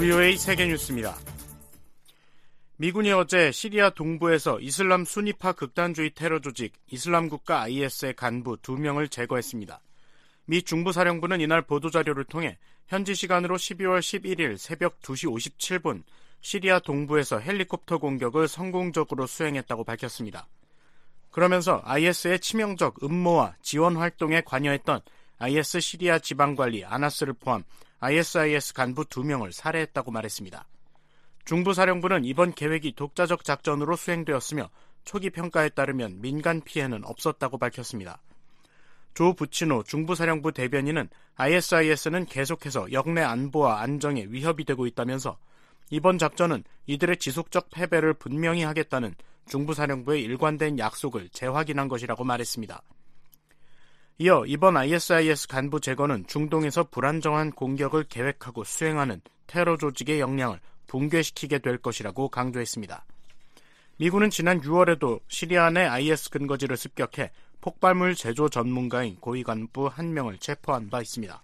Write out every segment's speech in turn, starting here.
VOA 세계뉴스입니다. 미군이 어제 시리아 동부에서 이슬람 수니파 극단주의 테러 조직 이슬람국가 IS의 간부 2명을 제거했습니다. 미 중부사령부는 이날 보도자료를 통해 현지 시간으로 12월 11일 새벽 2시 57분 시리아 동부에서 헬리콥터 공격을 성공적으로 수행했다고 밝혔습니다. 그러면서 IS의 치명적 음모와 지원 활동에 관여했던 IS 시리아 지방관리 아나스를 포함 ISIS 간부 2명을 살해했다고 말했습니다. 중부사령부는 이번 계획이 독자적 작전으로 수행되었으며 초기 평가에 따르면 민간 피해는 없었다고 밝혔습니다. 조 부치노 중부사령부 대변인은 ISIS는 계속해서 역내 안보와 안정에 위협이 되고 있다면서 이번 작전은 이들의 지속적 패배를 분명히 하겠다는 중부사령부의 일관된 약속을 재확인한 것이라고 말했습니다. 이어 이번 ISIS 간부 제거는 중동에서 불안정한 공격을 계획하고 수행하는 테러 조직의 역량을 붕괴시키게 될 것이라고 강조했습니다. 미군은 지난 6월에도 시리아 내 IS 근거지를 습격해 폭발물 제조 전문가인 고위 간부 1명을 체포한 바 있습니다.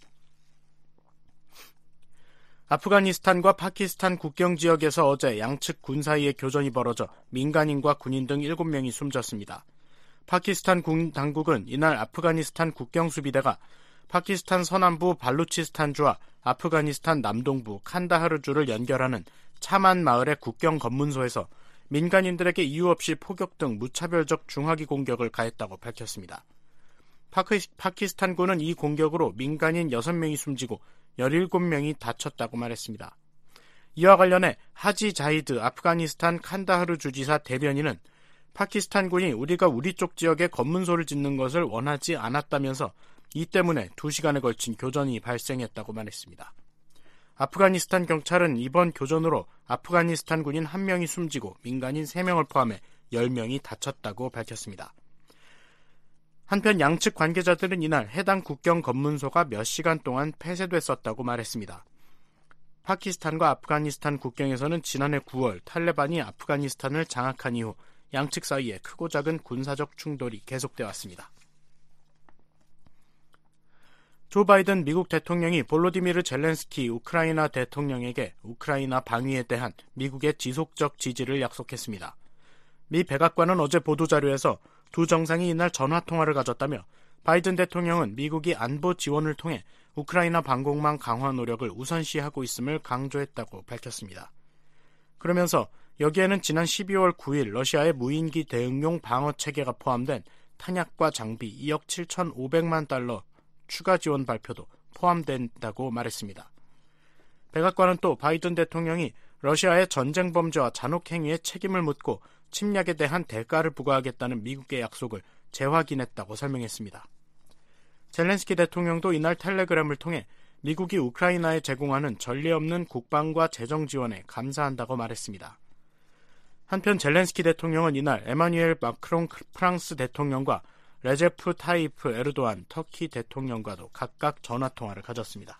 아프가니스탄과 파키스탄 국경 지역에서 어제 양측 군 사이의 교전이 벌어져 민간인과 군인 등 7명이 숨졌습니다. 파키스탄 군 당국은 이날 아프가니스탄 국경수비대가 파키스탄 서남부 발루치스탄주와 아프가니스탄 남동부 칸다하르주를 연결하는 차만 마을의 국경 검문소에서 민간인들에게 이유 없이 포격 등 무차별적 중화기 공격을 가했다고 밝혔습니다. 파키스탄군은 이 공격으로 민간인 6명이 숨지고 17명이 다쳤다고 말했습니다. 이와 관련해 하지 자히드 아프가니스탄 칸다하르 주지사 대변인은 파키스탄군이 우리가 우리 쪽 지역에 검문소를 짓는 것을 원하지 않았다면서 이 때문에 2시간에 걸친 교전이 발생했다고 말했습니다. 아프가니스탄 경찰은 이번 교전으로 아프가니스탄 군인 1명이 숨지고 민간인 3명을 포함해 10명이 다쳤다고 밝혔습니다. 한편 양측 관계자들은 이날 해당 국경 검문소가 몇 시간 동안 폐쇄됐었다고 말했습니다. 파키스탄과 아프가니스탄 국경에서는 지난해 9월 탈레반이 아프가니스탄을 장악한 이후 양측 사이에 크고 작은 군사적 충돌이 계속돼 왔습니다. 조 바이든 미국 대통령이 볼로디미르 젤렌스키 우크라이나 대통령에게 우크라이나 방위에 대한 미국의 지속적 지지를 약속했습니다. 미 백악관은 어제 보도자료에서 두 정상이 이날 전화통화를 가졌다며 바이든 대통령은 미국이 안보 지원을 통해 우크라이나 방공망 강화 노력을 우선시하고 있음을 강조했다고 밝혔습니다. 그러면서 여기에는 지난 12월 9일 러시아의 무인기 대응용 방어체계가 포함된 탄약과 장비 2억 7,500만 달러 추가 지원 발표도 포함된다고 말했습니다. 백악관은 또 바이든 대통령이 러시아의 전쟁 범죄와 잔혹 행위에 책임을 묻고 침략에 대한 대가를 부과하겠다는 미국의 약속을 재확인했다고 설명했습니다. 젤렌스키 대통령도 이날 텔레그램을 통해 미국이 우크라이나에 제공하는 전례 없는 국방과 재정 지원에 감사한다고 말했습니다. 한편 젤렌스키 대통령은 이날 에마뉘엘 마크롱 프랑스 대통령과 레제프 타이프 에르도안 터키 대통령과도 각각 전화통화를 가졌습니다.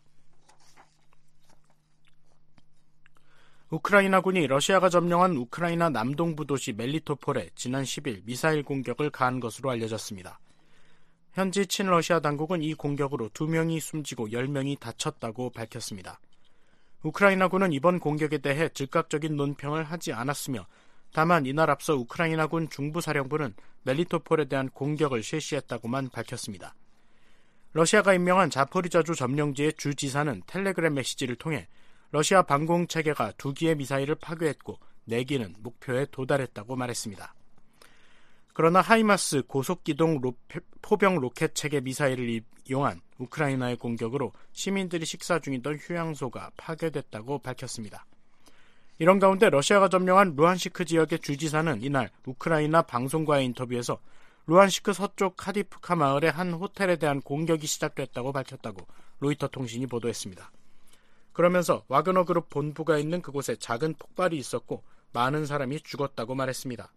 우크라이나군이 러시아가 점령한 우크라이나 남동부 도시 멜리토폴에 지난 10일 미사일 공격을 가한 것으로 알려졌습니다. 현지 친러시아 당국은 이 공격으로 2명이 숨지고 10명이 다쳤다고 밝혔습니다. 우크라이나군은 이번 공격에 대해 즉각적인 논평을 하지 않았으며 다만 이날 앞서 우크라이나군 중부사령부는 멜리토폴에 대한 공격을 실시했다고만 밝혔습니다. 러시아가 임명한 자포리자주 점령지의 주지사는 텔레그램 메시지를 통해 러시아 방공체계가 2기의 미사일을 파괴했고 4기는 목표에 도달했다고 말했습니다. 그러나 하이마스 고속기동 포병 로켓 체계 미사일을 이용한 우크라이나의 공격으로 시민들이 식사 중이던 휴양소가 파괴됐다고 밝혔습니다. 이런 가운데 러시아가 점령한 루한시크 지역의 주지사는 이날 우크라이나 방송과의 인터뷰에서 루한시크 서쪽 카디프카 마을의 한 호텔에 대한 공격이 시작됐다고 밝혔다고 로이터 통신이 보도했습니다. 그러면서 와그너 그룹 본부가 있는 그곳에 작은 폭발이 있었고 많은 사람이 죽었다고 말했습니다.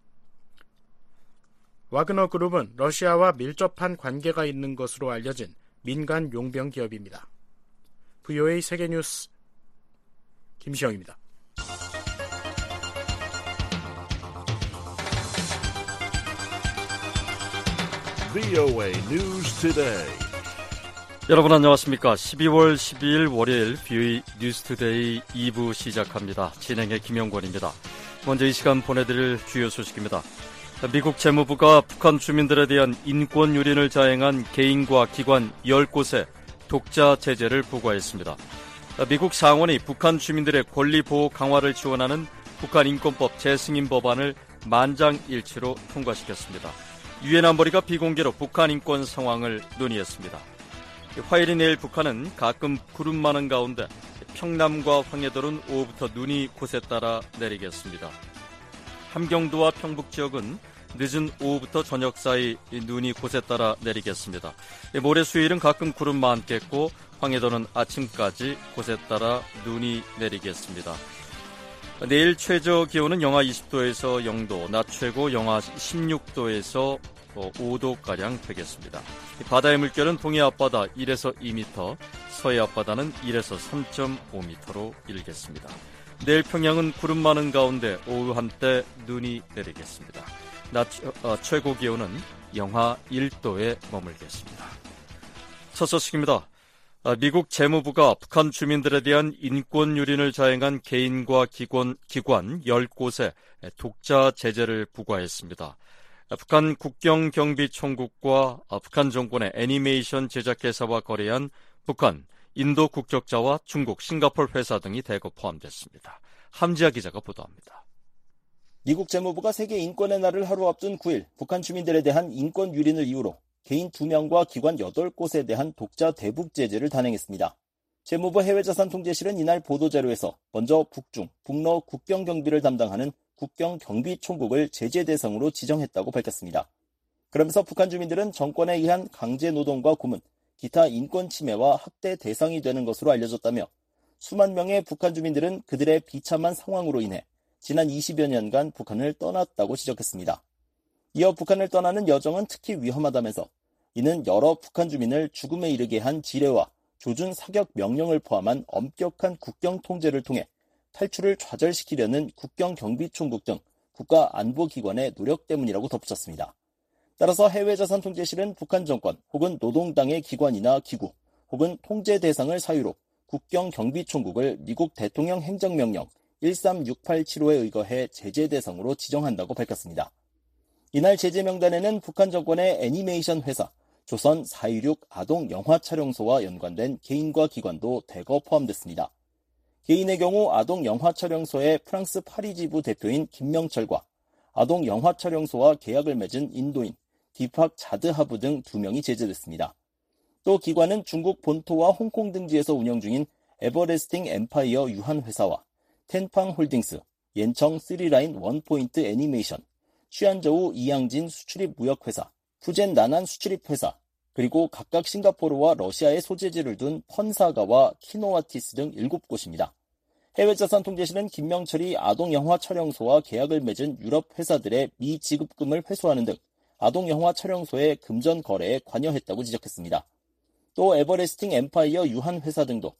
와그너 그룹은 러시아와 밀접한 관계가 있는 것으로 알려진 민간 용병 기업입니다. VOA 세계뉴스 김시영입니다. VOA News Today. 여러분 안녕하십니까. 12월 12일 월요일 BOE 뉴스투데이 2부 시작합니다. 진행의 김영권입니다. 먼저 이 시간 보내드릴 주요 소식입니다. 미국 재무부가 북한 주민들에 대한 인권 유린을 자행한 개인과 기관 10곳에 독자 제재를 부과했습니다. 미국 상원이 북한 주민들의 권리 보호 강화를 지원하는 북한 인권법 재승인 법안을 만장일치로 통과시켰습니다. 유엔 안보리가 비공개로 북한 인권 상황을 논의했습니다. 화요일인 내일 북한은 가끔 구름 많은 가운데 평남과 황해도는 오후부터 눈이 곳에 따라 내리겠습니다. 함경도와 평북 지역은 늦은 오후부터 저녁 사이 눈이 곳에 따라 내리겠습니다. 모레 수요일은 가끔 구름 많겠고 황해도는 아침까지 곳에 따라 눈이 내리겠습니다. 내일 최저 기온은 영하 20도에서 0도, 낮 최고 영하 16도에서 5도가량 되겠습니다. 바다의 물결은 동해 앞바다 1에서 2m, 서해 앞바다는 1에서 3.5m로 일겠습니다. 내일 평양은 구름 많은 가운데 오후 한때 눈이 내리겠습니다. 낮 최고 기온은 영하 1도에 머물겠습니다. 첫 소식입니다. 미국 재무부가 북한 주민들에 대한 인권 유린을 자행한 개인과 기관 10곳에 독자 제재를 부과했습니다. 북한 국경경비총국과 북한 정권의 애니메이션 제작회사와 거래한 북한, 인도 국적자와 중국, 싱가포르 회사 등이 대거 포함됐습니다. 함지아 기자가 보도합니다. 미국 재무부가 세계 인권의 날을 하루 앞둔 9일 북한 주민들에 대한 인권 유린을 이유로 개인 2명과 기관 8곳에 대한 독자 대북 제재를 단행했습니다. 재무부 해외자산통제실은 이날 보도자료에서 먼저 북중, 북러 국경경비를 담당하는 국경경비총국을 제재 대상으로 지정했다고 밝혔습니다. 그러면서 북한 주민들은 정권에 의한 강제노동과 고문, 기타 인권 침해와 학대 대상이 되는 것으로 알려졌다며 수만 명의 북한 주민들은 그들의 비참한 상황으로 인해 지난 20여 년간 북한을 떠났다고 지적했습니다. 이어 북한을 떠나는 여정은 특히 위험하다면서 이는 여러 북한 주민을 죽음에 이르게 한 지뢰와 조준 사격 명령을 포함한 엄격한 국경 통제를 통해 탈출을 좌절시키려는 국경경비총국 등 국가안보기관의 노력 때문이라고 덧붙였습니다. 따라서 해외자산통제실은 북한 정권 혹은 노동당의 기관이나 기구 혹은 통제 대상을 사유로 국경경비총국을 미국 대통령 행정명령 13687호에 의거해 제재 대상으로 지정한다고 밝혔습니다. 이날 제재 명단에는 북한 정권의 애니메이션 회사, 조선 416 아동영화촬영소와 연관된 개인과 기관도 대거 포함됐습니다. 개인의 경우 아동영화촬영소의 프랑스 파리 지부 대표인 김명철과 아동영화촬영소와 계약을 맺은 인도인 디팍 자드하브 등 2명이 제재됐습니다. 또 기관은 중국 본토와 홍콩 등지에서 운영 중인 에버레스팅 엠파이어 유한회사와 텐팡 홀딩스, 옌청 3라인 원포인트 애니메이션, 취안저우 이양진 수출입 무역회사, 푸젠 나난 수출입회사, 그리고 각각 싱가포르와 러시아에 소재지를 둔 펀사가와 키노아티스 등 7곳입니다. 해외자산통제실은 김명철이 아동영화촬영소와 계약을 맺은 유럽 회사들의 미지급금을 회수하는 등 아동영화촬영소의 금전 거래에 관여했다고 지적했습니다. 또 에버레스팅 엠파이어 유한 회사 등도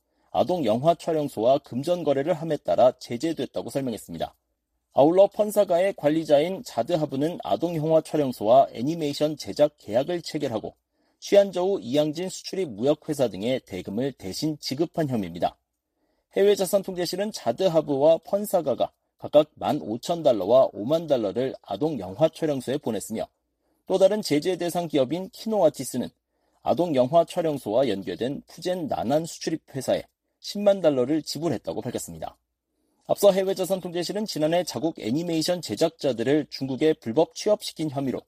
아동영화촬영소와 금전 거래를 함에 따라 제재됐다고 설명했습니다. 아울러 펀사가의 관리자인 자드하브는 아동영화촬영소와 애니메이션 제작 계약을 체결하고 취안저우 이양진 수출입 무역회사 등의 대금을 대신 지급한 혐의입니다. 해외자산통제실은 자드하브와 펀사가가 각각 15,000달러와 5만 달러를 아동영화촬영소에 보냈으며 또 다른 제재 대상 기업인 키노아티스는 아동영화촬영소와 연계된 푸젠 나난 수출입 회사에 10만 달러를 지불했다고 밝혔습니다. 앞서 해외자산통제실은 지난해 자국 애니메이션 제작자들을 중국에 불법 취업시킨 혐의로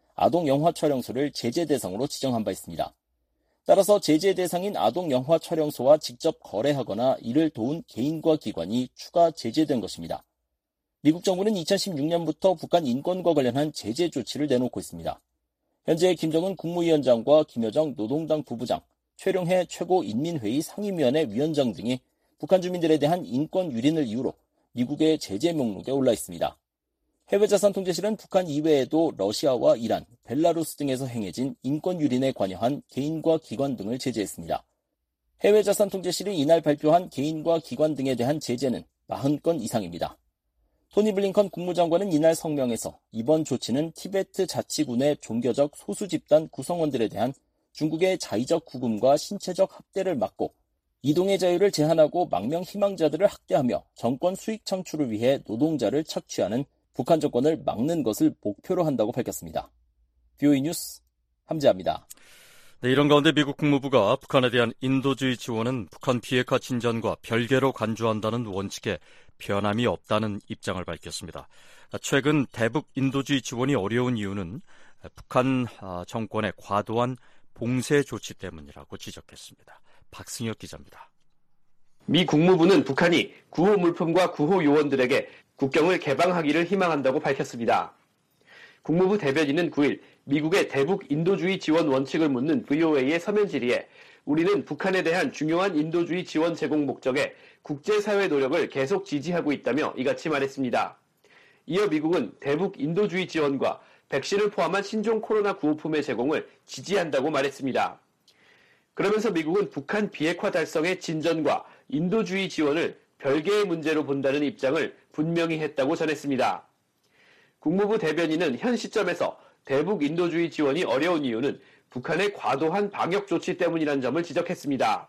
아동영화촬영소를 제재 대상으로 지정한 바 있습니다. 따라서 제재 대상인 아동영화촬영소와 직접 거래하거나 이를 도운 개인과 기관이 추가 제재된 것입니다. 미국 정부는 2016년부터 북한 인권과 관련한 제재 조치를 내놓고 있습니다. 현재 김정은 국무위원장과 김여정 노동당 부부장, 최룡해 최고인민회의 상임위원회 위원장 등이 북한 주민들에 대한 인권 유린을 이유로 미국의 제재 목록에 올라 있습니다. 해외자산통제실은 북한 이외에도 러시아와 이란, 벨라루스 등에서 행해진 인권 유린에 관여한 개인과 기관 등을 제재했습니다. 해외자산통제실이 이날 발표한 개인과 기관 등에 대한 제재는 40건 이상입니다. 토니 블링컨 국무장관은 이날 성명에서 이번 조치는 티베트 자치군의 종교적 소수 집단 구성원들에 대한 중국의 자의적 구금과 신체적 학대를 막고 이동의 자유를 제한하고 망명 희망자들을 학대하며 정권 수익 창출을 위해 노동자를 착취하는 북한 정권을 막는 것을 목표로 한다고 밝혔습니다. VOA 뉴스 함재합니다. 네, 이런 가운데 미국 국무부가 북한에 대한 인도주의 지원은 북한 비핵화 진전과 별개로 간주한다는 원칙에 변함이 없다는 입장을 밝혔습니다. 최근 대북 인도주의 지원이 어려운 이유는 북한 정권의 과도한 봉쇄 조치 때문이라고 지적했습니다. 박승혁 기자입니다. 미 국무부는 북한이 구호 물품과 구호 요원들에게 국경을 개방하기를 희망한다고 밝혔습니다. 국무부 대변인은 9일 미국의 대북 인도주의 지원 원칙을 묻는 VOA의 서면 질의에 우리는 북한에 대한 중요한 인도주의 지원 제공 목적에 국제사회 노력을 계속 지지하고 있다며 이같이 말했습니다. 이어 미국은 대북 인도주의 지원과 백신을 포함한 신종 코로나 구호품의 제공을 지지한다고 말했습니다. 그러면서 미국은 북한 비핵화 달성의 진전과 인도주의 지원을 별개의 문제로 본다는 입장을 분명히 했다고 전했습니다. 국무부 대변인은 현 시점에서 대북 인도주의 지원이 어려운 이유는 북한의 과도한 방역 조치 때문이라는 점을 지적했습니다.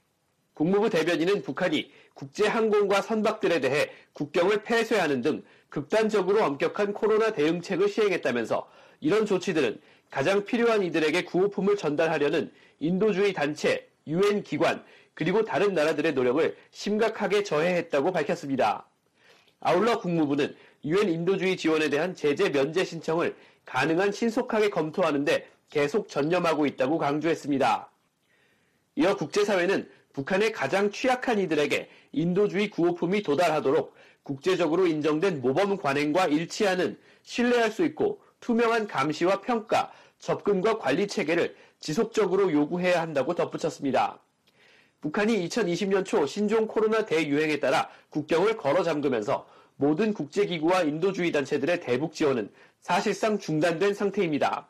국무부 대변인은 북한이 국제항공과 선박들에 대해 국경을 폐쇄하는 등 극단적으로 엄격한 코로나 대응책을 시행했다면서 이런 조치들은 가장 필요한 이들에게 구호품을 전달하려는 인도주의 단체, UN 기관, 그리고 다른 나라들의 노력을 심각하게 저해했다고 밝혔습니다. 아울러 국무부는 UN 인도주의 지원에 대한 제재 면제 신청을 가능한 신속하게 검토하는 데 계속 전념하고 있다고 강조했습니다. 이어 국제사회는 북한의 가장 취약한 이들에게 인도주의 구호품이 도달하도록 국제적으로 인정된 모범 관행과 일치하는 신뢰할 수 있고 투명한 감시와 평가, 접근과 관리 체계를 지속적으로 요구해야 한다고 덧붙였습니다. 북한이 2020년 초 신종 코로나 대유행에 따라 국경을 걸어 잠그면서 모든 국제기구와 인도주의 단체들의 대북 지원은 사실상 중단된 상태입니다.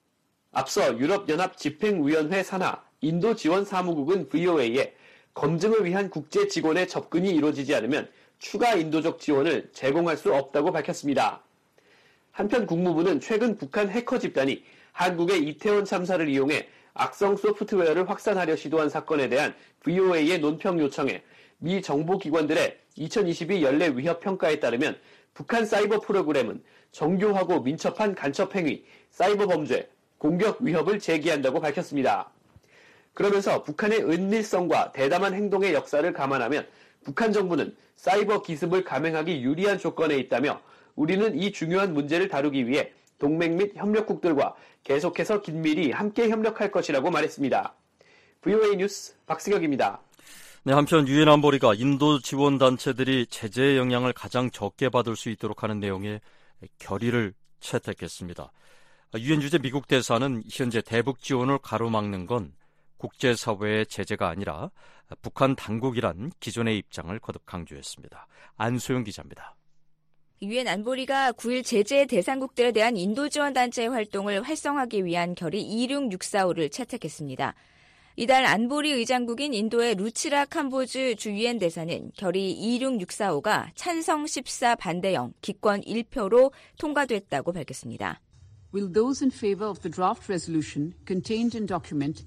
앞서 유럽연합 집행위원회 산하 인도지원사무국은 VOA에 검증을 위한 국제 직원의 접근이 이루어지지 않으면 추가 인도적 지원을 제공할 수 없다고 밝혔습니다. 한편 국무부는 최근 북한 해커 집단이 한국의 이태원 참사를 이용해 악성 소프트웨어를 확산하려 시도한 사건에 대한 VOA의 논평 요청에 미 정보기관들의 2022 연례 위협 평가에 따르면 북한 사이버 프로그램은 정교하고 민첩한 간첩행위, 사이버 범죄, 공격 위협을 제기한다고 밝혔습니다. 그러면서 북한의 은밀성과 대담한 행동의 역사를 감안하면 북한 정부는 사이버 기습을 감행하기 유리한 조건에 있다며 우리는 이 중요한 문제를 다루기 위해 동맹 및 협력국들과 계속해서 긴밀히 함께 협력할 것이라고 말했습니다. VOA 뉴스 박승혁입니다. 네, 한편 유엔 안보리가 인도 지원 단체들이 제재의 영향을 가장 적게 받을 수 있도록 하는 내용의 결의를 채택했습니다. 유엔 주재 미국 대사는 현재 대북 지원을 가로막는 건 국제사회의 제재가 아니라 북한 당국이란 기존의 입장을 거듭 강조했습니다. 안소영 기자입니다. 유엔 안보리가 9일 제재 대상국들에 대한 인도 지원 단체의 활동을 활성화하기 위한 결의 26645를 채택했습니다. 이달 안보리 의장국인 인도의 루치라 캄보즈 주 유엔 대사는 결의 26645가 찬성 14 반대 0, 기권 1표로 통과됐다고 밝혔습니다. Will those in favor of the draft resolution contained in document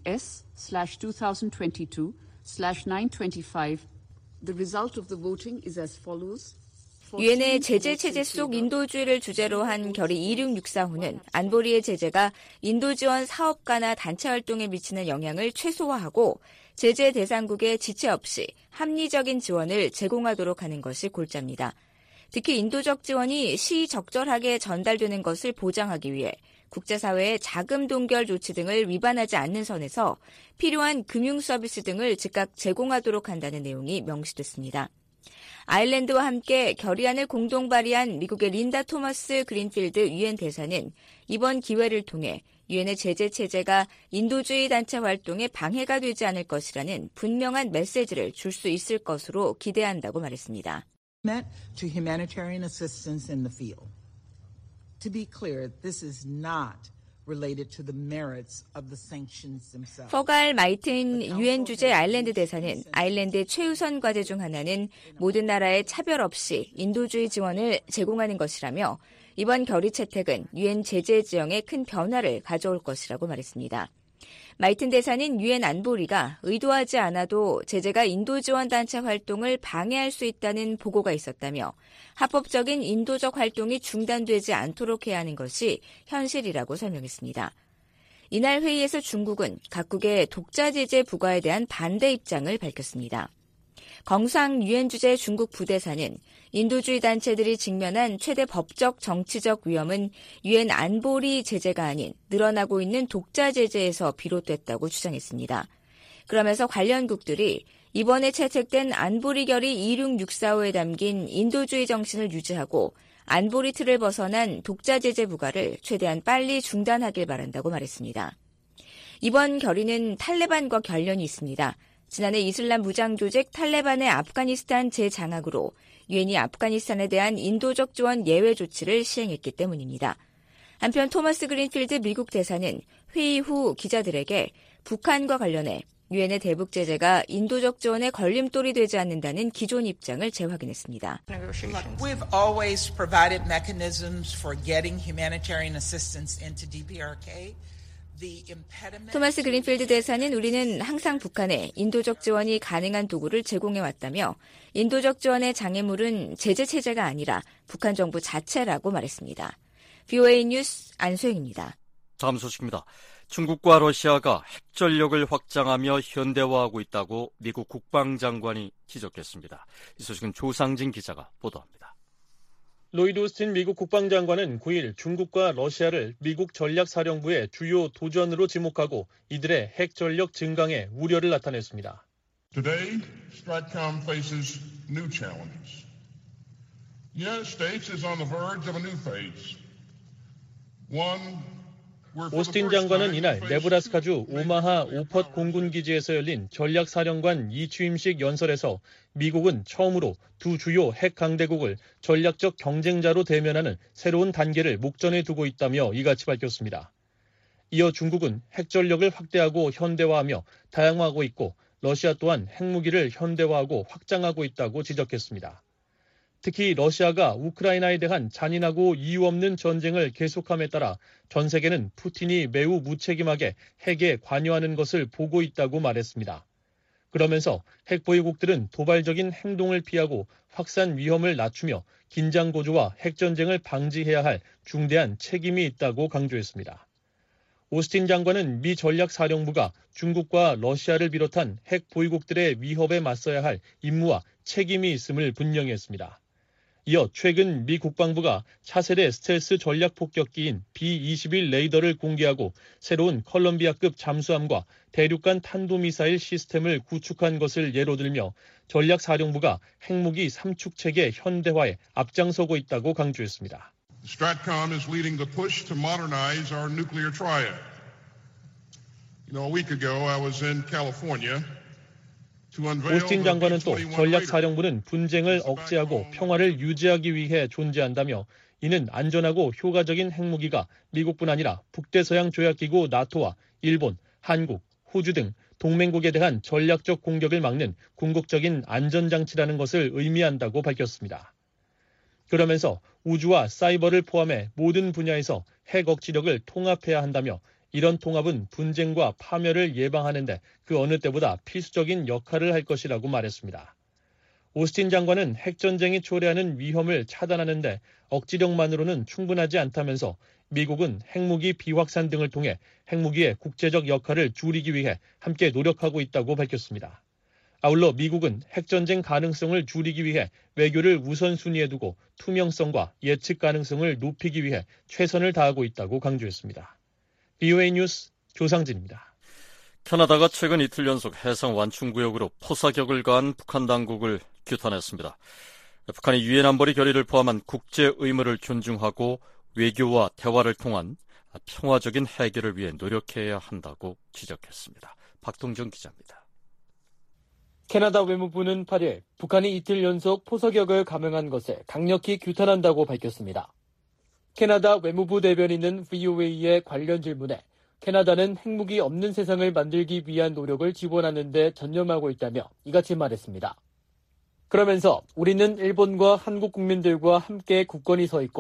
S/2022/925, the result of the voting is as follows. 유엔의 제재 체제 속 인도주의를 주제로 한 결의 26645는 안보리의 제재가 인도 지원 사업가나 단체 활동에 미치는 영향을 최소화하고 제재 대상국의 지체 없이 합리적인 지원을 제공하도록 하는 것이 골자입니다. 특히 인도적 지원이 시적절하게 전달되는 것을 보장하기 위해 국제사회의 자금 동결 조치 등을 위반하지 않는 선에서 필요한 금융 서비스 등을 즉각 제공하도록 한다는 내용이 명시됐습니다. 아일랜드와 함께 결의안을 공동 발의한 미국의 린다 토머스 그린필드 유엔 대사는 이번 기회를 통해 유엔의 제재 체제가 인도주의 단체 활동에 방해가 되지 않을 것이라는 분명한 메시지를 줄 수 있을 것으로 기대한다고 말했습니다. To humanitarian assistance in the field. To be clear, this is not related to the merits of the sanctions themselves. 퍼갈 마이튼 유엔 주재 아일랜드 대사는 아일랜드의 최우선 과제 중 하나는 모든 나라에 차별 없이 인도주의 지원을 제공하는 것이라며 이번 결의 채택은 유엔 제재 지형에 큰 변화를 가져올 것이라고 말했습니다. 마이튼 대사는 유엔 안보리가 의도하지 않아도 제재가 인도 지원 단체 활동을 방해할 수 있다는 보고가 있었다며 합법적인 인도적 활동이 중단되지 않도록 해야 하는 것이 현실이라고 설명했습니다. 이날 회의에서 중국은 각국의 독자 제재 부과에 대한 반대 입장을 밝혔습니다. 경상 유엔 주재 중국 부대사는 인도주의 단체들이 직면한 최대 법적 정치적 위험은 유엔 안보리 제재가 아닌 늘어나고 있는 독자 제재에서 비롯됐다고 주장했습니다. 그러면서 관련국들이 이번에 채택된 안보리 결의 26645에 담긴 인도주의 정신을 유지하고 안보리 틀을 벗어난 독자 제재 부과를 최대한 빨리 중단하길 바란다고 말했습니다. 이번 결의는 탈레반과 관련이 있습니다. 지난해 이슬람 무장 조직 탈레반의 아프가니스탄 재장악으로 유엔이 아프가니스탄에 대한 인도적 지원 예외 조치를 시행했기 때문입니다. 한편 토마스 그린필드 미국 대사는 회의 후 기자들에게 북한과 관련해 유엔의 대북 제재가 인도적 지원에 걸림돌이 되지 않는다는 기존 입장을 재확인했습니다. We've always provided mechanisms for getting humanitarian assistance into DPRK. 토마스 그린필드 대사는 우리는 항상 북한에 인도적 지원이 가능한 도구를 제공해왔다며 인도적 지원의 장애물은 제재 체제가 아니라 북한 정부 자체라고 말했습니다. VOA 뉴스 안소영입니다. 다음 소식입니다. 중국과 러시아가 핵전력을 확장하며 현대화하고 있다고 미국 국방장관이 지적했습니다. 이 소식은 조상진 기자가 보도합니다. 로이드 오스틴 미국 국방장관은 9일 중국과 러시아를 미국 전략사령부의 주요 도전으로 지목하고 이들의 핵전력 증강에 우려를 나타냈습니다. Today, STRATCOM faces new challenges. The United States is on the verge of a new phase. 오스틴 장관은 이날 네브라스카주 오마하 오펫 공군기지에서 열린 전략사령관 2취임식 연설에서 미국은 처음으로 두 주요 핵 강대국을 전략적 경쟁자로 대면하는 새로운 단계를 목전에 두고 있다며 이같이 밝혔습니다. 이어 중국은 핵전력을 확대하고 현대화하며 다양화하고 있고 러시아 또한 핵무기를 현대화하고 확장하고 있다고 지적했습니다. 특히 러시아가 우크라이나에 대한 잔인하고 이유 없는 전쟁을 계속함에 따라 전 세계는 푸틴이 매우 무책임하게 핵에 관여하는 것을 보고 있다고 말했습니다. 그러면서 핵보유국들은 도발적인 행동을 피하고 확산 위험을 낮추며 긴장 고조와 핵전쟁을 방지해야 할 중대한 책임이 있다고 강조했습니다. 오스틴 장관은 미 전략사령부가 중국과 러시아를 비롯한 핵보유국들의 위협에 맞서야 할 임무와 책임이 있음을 분명히 했습니다. 이어 최근 미 국방부가 차세대 스텔스 전략폭격기인 B-21 레이더를 공개하고 새로운 컬럼비아급 잠수함과 대륙간 탄도미사일 시스템을 구축한 것을 예로 들며 전략사령부가 핵무기 삼축체계 현대화에 앞장서고 있다고 강조했습니다. STRATCOM is leading the push to modernize our nuclear triad. A week ago I was in California. 오스틴 장관은 또 전략사령부는 분쟁을 억제하고 평화를 유지하기 위해 존재한다며 이는 안전하고 효과적인 핵무기가 미국뿐 아니라 북대서양 조약기구 나토와 일본, 한국, 호주 등 동맹국에 대한 전략적 공격을 막는 궁극적인 안전장치라는 것을 의미한다고 밝혔습니다. 그러면서 우주와 사이버를 포함해 모든 분야에서 핵 억지력을 통합해야 한다며 이런 통합은 분쟁과 파멸을 예방하는데 그 어느 때보다 필수적인 역할을 할 것이라고 말했습니다. 오스틴 장관은 핵전쟁이 초래하는 위험을 차단하는데 억지력만으로는 충분하지 않다면서 미국은 핵무기 비확산 등을 통해 핵무기의 국제적 역할을 줄이기 위해 함께 노력하고 있다고 밝혔습니다. 아울러 미국은 핵전쟁 가능성을 줄이기 위해 외교를 우선순위에 두고 투명성과 예측 가능성을 높이기 위해 최선을 다하고 있다고 강조했습니다. VOA 뉴스 조상진입니다. 캐나다가 최근 이틀 연속 해상 완충구역으로 포사격을 가한 북한 당국을 규탄했습니다. 북한이 유엔 안보리 결의를 포함한 국제 의무를 존중하고 외교와 대화를 통한 평화적인 해결을 위해 노력해야 한다고 지적했습니다. 박동정 기자입니다. 캐나다 외무부는 8일 북한이 이틀 연속 포사격을 감행한 것을 강력히 규탄한다고 밝혔습니다. 캐나다 외무부 대변인은 VOA의 관련 질문에 캐나다는 핵무기 없는 세상을 만들기 위한 노력을 지원하는 데 전념하고 있다며 이같이 말했습니다. 그러면서 우리는 일본과 한국 국민들과 함께 굳건히 서 있고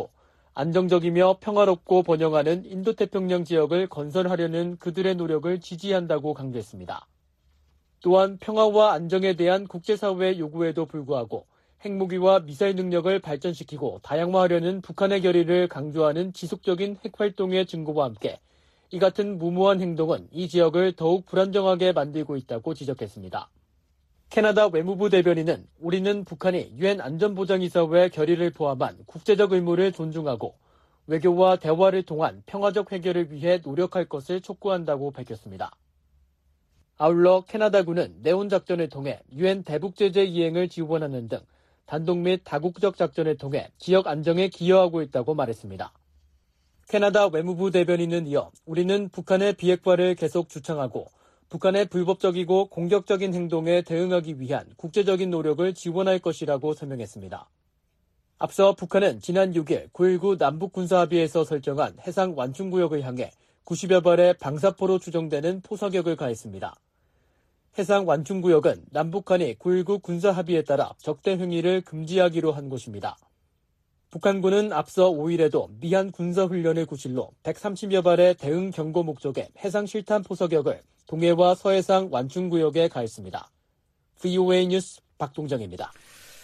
안정적이며 평화롭고 번영하는 인도태평양 지역을 건설하려는 그들의 노력을 지지한다고 강조했습니다. 또한 평화와 안정에 대한 국제사회의 요구에도 불구하고 핵무기와 미사일 능력을 발전시키고 다양화하려는 북한의 결의를 강조하는 지속적인 핵활동의 증거와 함께 이 같은 무모한 행동은 이 지역을 더욱 불안정하게 만들고 있다고 지적했습니다. 캐나다 외무부 대변인은 우리는 북한이 유엔 안전보장이사회 결의를 포함한 국제적 의무를 존중하고 외교와 대화를 통한 평화적 해결을 위해 노력할 것을 촉구한다고 밝혔습니다. 아울러 캐나다군은 네온 작전을 통해 유엔 대북 제재 이행을 지원하는 등 단독 및 다국적 작전을 통해 지역 안정에 기여하고 있다고 말했습니다. 캐나다 외무부 대변인은 이어 우리는 북한의 비핵화를 계속 주창하고 북한의 불법적이고 공격적인 행동에 대응하기 위한 국제적인 노력을 지원할 것이라고 설명했습니다. 앞서 북한은 지난 6일 9.19 남북군사합의에서 설정한 해상 완충구역을 향해 90여 발의 방사포로 추정되는 포사격을 가했습니다. 해상 완충구역은 남북한이 9.19 군사합의에 따라 적대 행위를 금지하기로 한 곳입니다. 북한군은 앞서 5일에도 미한 군사훈련을 구실로 130여 발의 대응 경고 목적의 해상 실탄 포사격을 동해와 서해상 완충구역에 가했습니다. VOA 뉴스 박동정입니다.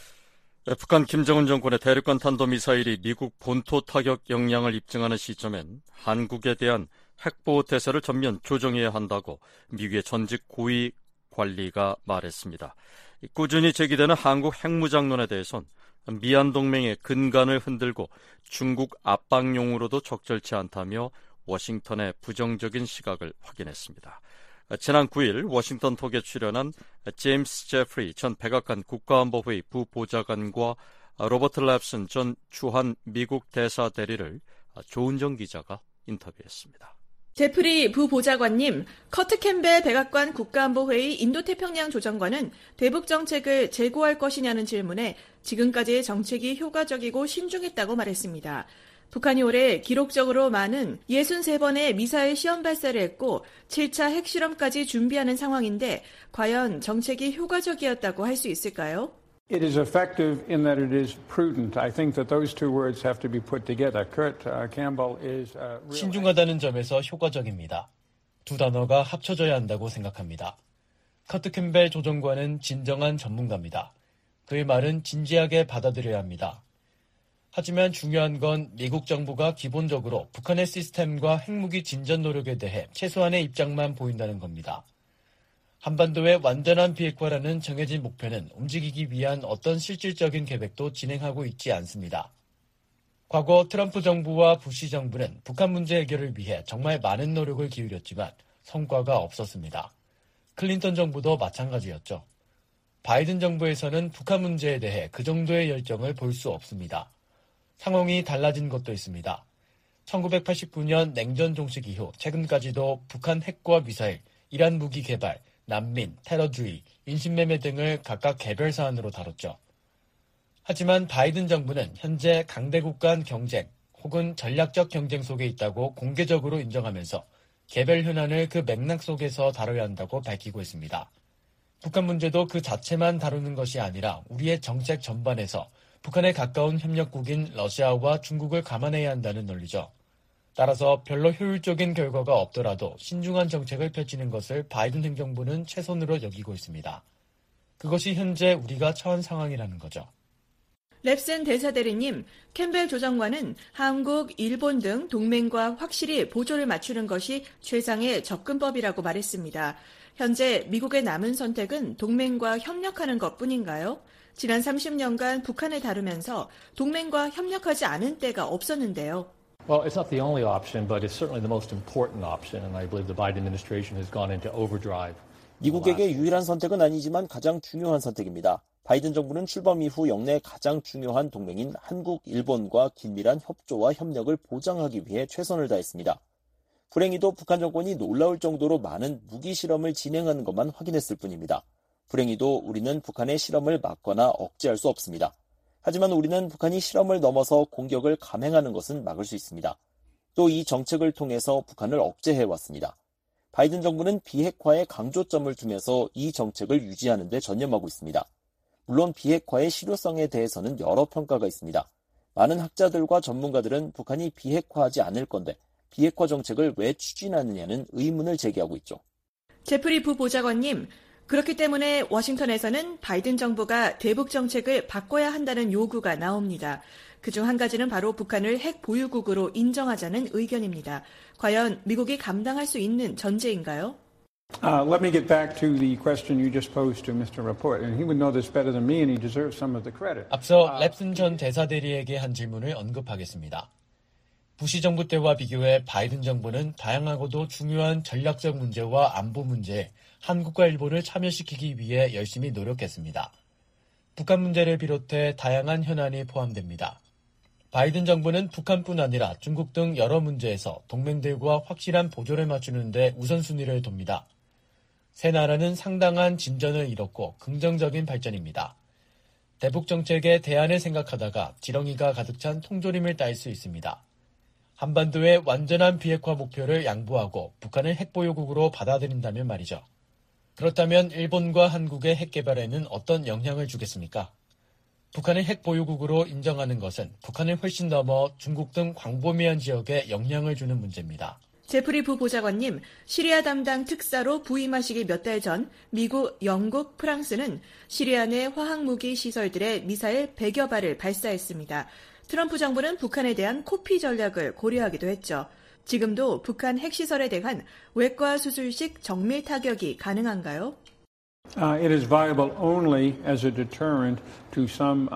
북한 김정은 정권의 대륙간 탄도미사일이 미국 본토 타격 역량을 입증하는 시점엔 한국에 대한 핵보호 태세를 전면 조정해야 한다고 미국의 전직 고위 관리가 말했습니다. 꾸준히 제기되는 한국 핵무장론에 대해선 미얀 동맹의 근간을 흔들고 중국 압박용으로도 적절치 않다며 워싱턴의 부정적인 시각을 확인했습니다. 지난 9일 워싱턴 톡에 출연한 제임스 제프리 전 백악관 국가안보회의 부보좌관과 로버트 랩슨 전 주한 미국 대사 대리를 조은정 기자가 인터뷰했습니다. 제프리 부보좌관님, 커트 캠벨 백악관 국가안보회의 인도태평양 조정관은 대북 정책을 재고할 것이냐는 질문에 지금까지의 정책이 효과적이고 신중했다고 말했습니다. 북한이 올해 기록적으로 많은 63번의 미사일 시험 발사를 했고 7차 핵실험까지 준비하는 상황인데 과연 정책이 효과적이었다고 할 수 있을까요? It is effective in that it is prudent. I think that those two words have to be put together. Kurt Campbell is 신중하다는 점에서 효과적입니다. 두 단어가 합쳐져야 한다고 생각합니다. 커트 캠벨 조정관은 진정한 전문가입니다. 그의 말은 진지하게 받아들여야 합니다. 하지만 중요한 건 미국 정부가 기본적으로 북한의 시스템과 핵무기 진전 노력에 대해 최소한의 입장만 보인다는 겁니다. 한반도의 완전한 비핵화라는 정해진 목표는 움직이기 위한 어떤 실질적인 계획도 진행하고 있지 않습니다. 과거 트럼프 정부와 부시 정부는 북한 문제 해결을 위해 정말 많은 노력을 기울였지만 성과가 없었습니다. 클린턴 정부도 마찬가지였죠. 바이든 정부에서는 북한 문제에 대해 그 정도의 열정을 볼 수 없습니다. 상황이 달라진 것도 있습니다. 1989년 냉전 종식 이후 최근까지도 북한 핵과 미사일, 이란 무기 개발, 난민, 테러주의, 인신매매 등을 각각 개별 사안으로 다뤘죠. 하지만 바이든 정부는 현재 강대국 간 경쟁 혹은 전략적 경쟁 속에 있다고 공개적으로 인정하면서 개별 현안을 그 맥락 속에서 다뤄야 한다고 밝히고 있습니다. 북한 문제도 그 자체만 다루는 것이 아니라 우리의 정책 전반에서 북한에 가까운 협력국인 러시아와 중국을 감안해야 한다는 논리죠. 따라서 별로 효율적인 결과가 없더라도 신중한 정책을 펼치는 것을 바이든 행정부는 최선으로 여기고 있습니다. 그것이 현재 우리가 처한 상황이라는 거죠. 랩슨 대사대리님, 캠벨 조정관은 한국, 일본 등 동맹과 확실히 보조를 맞추는 것이 최상의 접근법이라고 말했습니다. 현재 미국의 남은 선택은 동맹과 협력하는 것뿐인가요? 지난 30년간 북한을 다루면서 동맹과 협력하지 않은 때가 없었는데요. Well, it's not the only option, but it's certainly the most important option, and I believe the Biden administration has gone into overdrive. 미국에게 유일한 선택은 아니지만 가장 중요한 선택입니다. 바이든 정부는 출범 이후 역내 가장 중요한 동맹인 한국, 일본과 긴밀한 협조와 협력을 보장하기 위해 최선을 다했습니다. 불행히도 북한 정권이 놀라울 정도로 많은 무기 실험을 진행하는 것만 확인했을 뿐입니다. 불행히도 우리는 북한의 실험을 막거나 억제할 수 없습니다. 하지만 우리는 북한이 실험을 넘어서 공격을 감행하는 것은 막을 수 있습니다. 또 이 정책을 통해서 북한을 억제해왔습니다. 바이든 정부는 비핵화에 강조점을 두면서 이 정책을 유지하는 데 전념하고 있습니다. 물론 비핵화의 실효성에 대해서는 여러 평가가 있습니다. 많은 학자들과 전문가들은 북한이 비핵화하지 않을 건데 비핵화 정책을 왜 추진하느냐는 의문을 제기하고 있죠. 제프리 부보좌관님, 그렇기 때문에 워싱턴에서는 바이든 정부가 대북 정책을 바꿔야 한다는 요구가 나옵니다. 그중 한 가지는 바로 북한을 핵 보유국으로 인정하자는 의견입니다. 과연 미국이 감당할 수 있는 전제인가요? Let me get back to the question you just posed to Mr. Rapport, and he would know this better than me, and he deserves some of the credit. 앞서 랩슨 전 대사대리에게 한 질문을 언급하겠습니다. 부시 정부 때와 비교해 바이든 정부는 다양하고도 중요한 전략적 문제와 안보 문제에 한국과 일본을 참여시키기 위해 열심히 노력했습니다. 북한 문제를 비롯해 다양한 현안이 포함됩니다. 바이든 정부는 북한뿐 아니라 중국 등 여러 문제에서 동맹들과 확실한 보조를 맞추는 데 우선순위를 둡니다. 세 나라는 상당한 진전을 이뤘고 긍정적인 발전입니다. 대북 정책의 대안을 생각하다가 지렁이가 가득 찬 통조림을 따일 수 있습니다. 한반도의 완전한 비핵화 목표를 양보하고 북한을 핵보유국으로 받아들인다면 말이죠. 그렇다면 일본과 한국의 핵 개발에는 어떤 영향을 주겠습니까? 북한을 핵보유국으로 인정하는 것은 북한을 훨씬 넘어 중국 등 광범위한 지역에 영향을 주는 문제입니다. 제프리 부보좌관님, 시리아 담당 특사로 부임하시기 몇 달 전 미국, 영국, 프랑스는 시리아 내 화학무기 시설들의 미사일 100여 발을 발사했습니다. 트럼프 정부는 북한에 대한 코피 전략을 고려하기도 했죠. 지금도 북한 핵시설에 대한 외과 수술식 정밀 타격이 가능한가요? It is viable only as a deterrent to some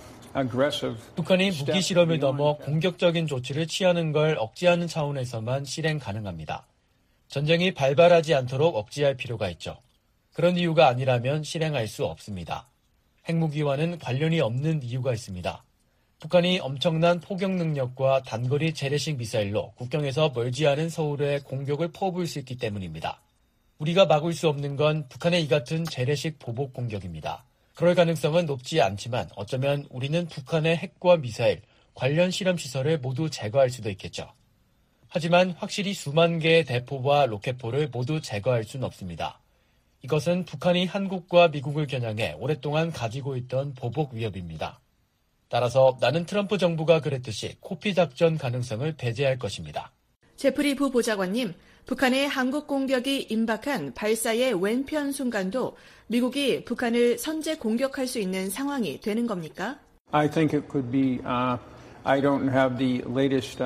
북한이 무기 실험을 넘어 공격적인 조치를 취하는 걸 억제하는 차원에서만 실행 가능합니다. 전쟁이 발발하지 않도록 억제할 필요가 있죠. 그런 이유가 아니라면 실행할 수 없습니다. 핵무기와는 관련이 없는 이유가 있습니다. 북한이 엄청난 포격 능력과 단거리 재래식 미사일로 국경에서 멀지 않은 서울에 공격을 퍼부을 수 있기 때문입니다. 우리가 막을 수 없는 건 북한의 이 같은 재래식 보복 공격입니다. 그럴 가능성은 높지 않지만 어쩌면 우리는 북한의 핵과 미사일, 관련 실험시설을 모두 제거할 수도 있겠죠. 하지만 확실히 수만 개의 대포와 로켓포를 모두 제거할 수는 없습니다. 이것은 북한이 한국과 미국을 겨냥해 오랫동안 가지고 있던 보복 위협입니다. 따라서 나는 트럼프 정부가 그랬듯이 코피 작전 가능성을 배제할 것입니다. 제프리 부보좌관님, 북한의 한국 공격이 임박한 발사의 왼편 순간도 미국이 북한을 선제 공격할 수 있는 상황이 되는 겁니까? I think it could be. I don't have the latest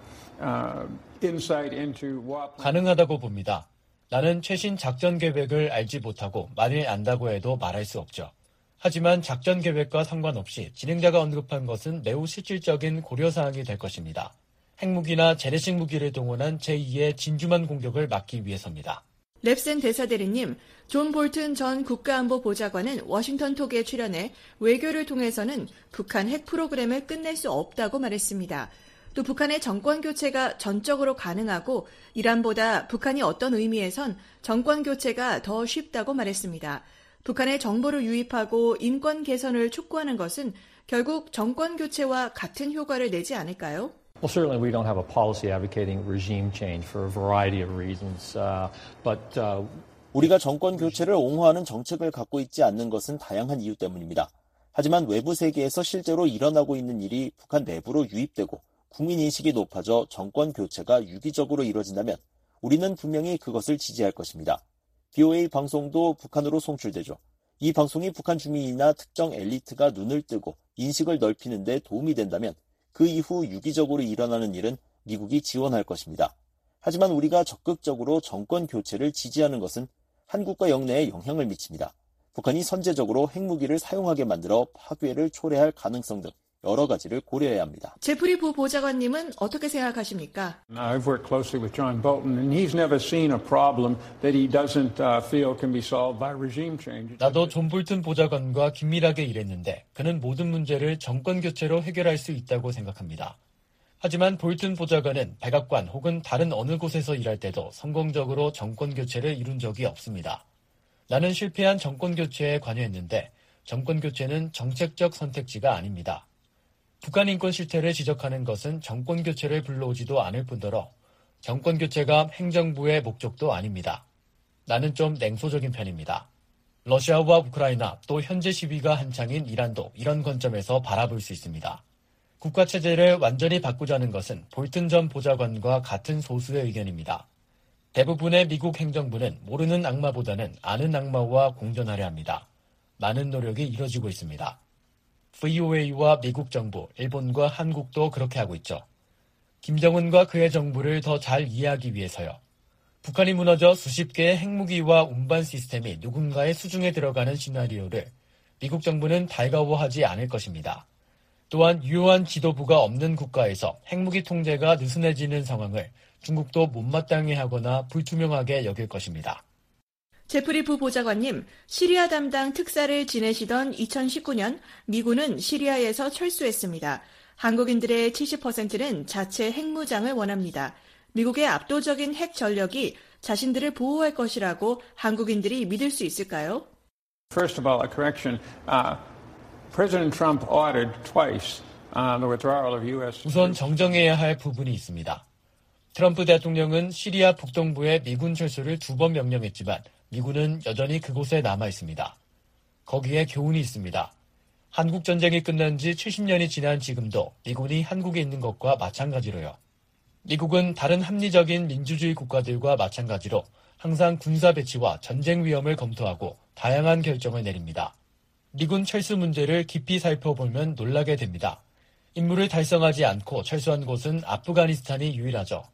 insight into what. 가능하다고 봅니다. 나는 최신 작전 계획을 알지 못하고 만일 안다고 해도 말할 수 없죠. 하지만 작전 계획과 상관없이 진행자가 언급한 것은 매우 실질적인 고려사항이 될 것입니다. 핵무기나 재래식 무기를 동원한 제2의 진주만 공격을 막기 위해서입니다. 랩슨 대사대리님, 존 볼튼 전 국가안보보좌관은 워싱턴 톡에 출연해 외교를 통해서는 북한 핵 프로그램을 끝낼 수 없다고 말했습니다. 또 북한의 정권교체가 전적으로 가능하고 이란보다 북한이 어떤 의미에선 정권교체가 더 쉽다고 말했습니다. 북한의 정보를 유입하고 인권 개선을 촉구하는 것은 결국 정권교체와 같은 효과를 내지 않을까요? Well, certainly we don't have a policy advocating regime change for a variety of reasons, 우리가 정권 교체를 옹호하는 정책을 갖고 있지 않는 것은 다양한 이유 때문입니다. 하지만 외부 세계에서 실제로 일어나고 있는 일이 북한 내부로 유입되고 국민인식이 높아져 정권 교체가 유기적으로 이뤄진다면 우리는 분명히 그것을 지지할 것입니다. BOA 방송도 북한으로 송출되죠. 이 방송이 북한 주민이나 특정 엘리트가 눈을 뜨고 인식을 넓히는 데 도움이 된다면 그 이후 유기적으로 일어나는 일은 미국이 지원할 것입니다. 하지만 우리가 적극적으로 정권 교체를 지지하는 것은 한국과 영내에 영향을 미칩니다. 북한이 선제적으로 핵무기를 사용하게 만들어 파괴를 초래할 가능성 등 여러 가지를 고려해야 합니다. 제프리 부보좌관님은 어떻게 생각하십니까? I've worked closely with John Bolton, and he's never seen a problem that he doesn't feel can be solved by regime change. 나도 존 볼튼 보좌관과 긴밀하게 일했는데 그는 모든 문제를 정권 교체로 해결할 수 있다고 생각합니다. 하지만 볼튼 보좌관은 백악관 혹은 다른 어느 곳에서 일할 때도 성공적으로 정권 교체를 이룬 적이 없습니다. 나는 실패한 정권 교체에 관여했는데 정권 교체는 정책적 선택지가 아닙니다. 북한 인권 실태를 지적하는 것은 정권 교체를 불러오지도 않을 뿐더러 정권 교체가 행정부의 목적도 아닙니다. 나는 좀 냉소적인 편입니다. 러시아와 우크라이나 또 현재 시위가 한창인 이란도 이런 관점에서 바라볼 수 있습니다. 국가체제를 완전히 바꾸자는 것은 볼튼 전 보좌관과 같은 소수의 의견입니다. 대부분의 미국 행정부는 모르는 악마보다는 아는 악마와 공존하려 합니다. 많은 노력이 이뤄지고 있습니다. VOA와 미국 정부, 일본과 한국도 그렇게 하고 있죠. 김정은과 그의 정부를 더 잘 이해하기 위해서요. 북한이 무너져 수십 개의 핵무기와 운반 시스템이 누군가의 수중에 들어가는 시나리오를 미국 정부는 달가워하지 않을 것입니다. 또한 유효한 지도부가 없는 국가에서 핵무기 통제가 느슨해지는 상황을 중국도 못마땅해 하거나 불투명하게 여길 것입니다. 제프리 부보좌관님, 시리아 담당 특사를 지내시던 2019년 미군은 시리아에서 철수했습니다. 한국인들의 70%는 자체 핵무장을 원합니다. 미국의 압도적인 핵 전력이 자신들을 보호할 것이라고 한국인들이 믿을 수 있을까요? First of all, a correction. President Trump ordered twice the withdrawal of U.S. 우선 정정해야 할 부분이 있습니다. 트럼프 대통령은 시리아 북동부의 미군 철수를 2번 명령했지만 미군은 여전히 그곳에 남아 있습니다. 거기에 교훈이 있습니다. 한국 전쟁이 끝난 지 70년이 지난 지금도 미군이 한국에 있는 것과 마찬가지로요. 미국은 다른 합리적인 민주주의 국가들과 마찬가지로 항상 군사 배치와 전쟁 위험을 검토하고 다양한 결정을 내립니다. 미군 철수 문제를 깊이 살펴보면 놀라게 됩니다. 임무를 달성하지 않고 철수한 곳은 아프가니스탄이 유일하죠.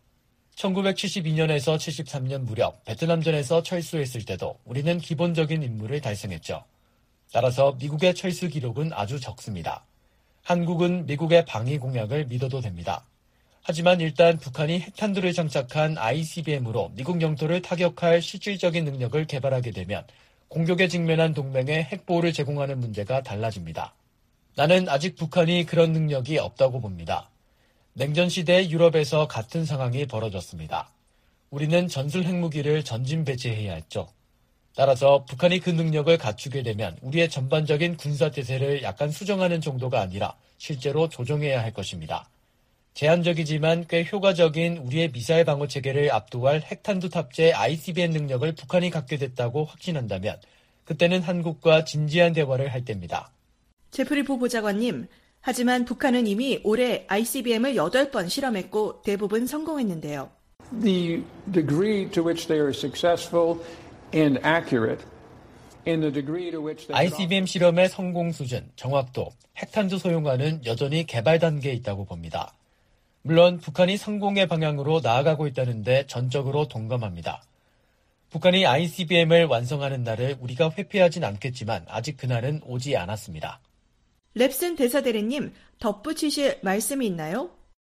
1972년에서 73년 무렵 베트남전에서 철수했을 때도 우리는 기본적인 임무를 달성했죠. 따라서 미국의 철수 기록은 아주 적습니다. 한국은 미국의 방위 공약을 믿어도 됩니다. 하지만 일단 북한이 핵탄두를 장착한 ICBM으로 미국 영토를 타격할 실질적인 능력을 개발하게 되면 공격에 직면한 동맹에 핵보호를 제공하는 문제가 달라집니다. 나는 아직 북한이 그런 능력이 없다고 봅니다. 냉전 시대의 유럽에서 같은 상황이 벌어졌습니다. 우리는 전술 핵무기를 전진 배치해야 했죠. 따라서 북한이 그 능력을 갖추게 되면 우리의 전반적인 군사태세를 약간 수정하는 정도가 아니라 실제로 조정해야 할 것입니다. 제한적이지만 꽤 효과적인 우리의 미사일 방어 체계를 압도할 핵탄두 탑재 ICBM 능력을 북한이 갖게 됐다고 확신한다면 그때는 한국과 진지한 대화를 할 때입니다. 제프리 부보좌관님, 하지만 북한은 이미 올해 ICBM을 8번 실험했고 대부분 성공했는데요. The degree to which they are successful and accurate in the degree to which they ICBM 실험의 성공 수준, 정확도, 핵탄두 소용화는 여전히 개발 단계에 있다고 봅니다. 물론 북한이 성공의 방향으로 나아가고 있다는데 전적으로 동감합니다. 북한이 ICBM을 완성하는 날을 우리가 회피하진 않겠지만 아직 그날은 오지 않았습니다. 랩슨 대사대리님, 덧붙이실 말씀이 있나요?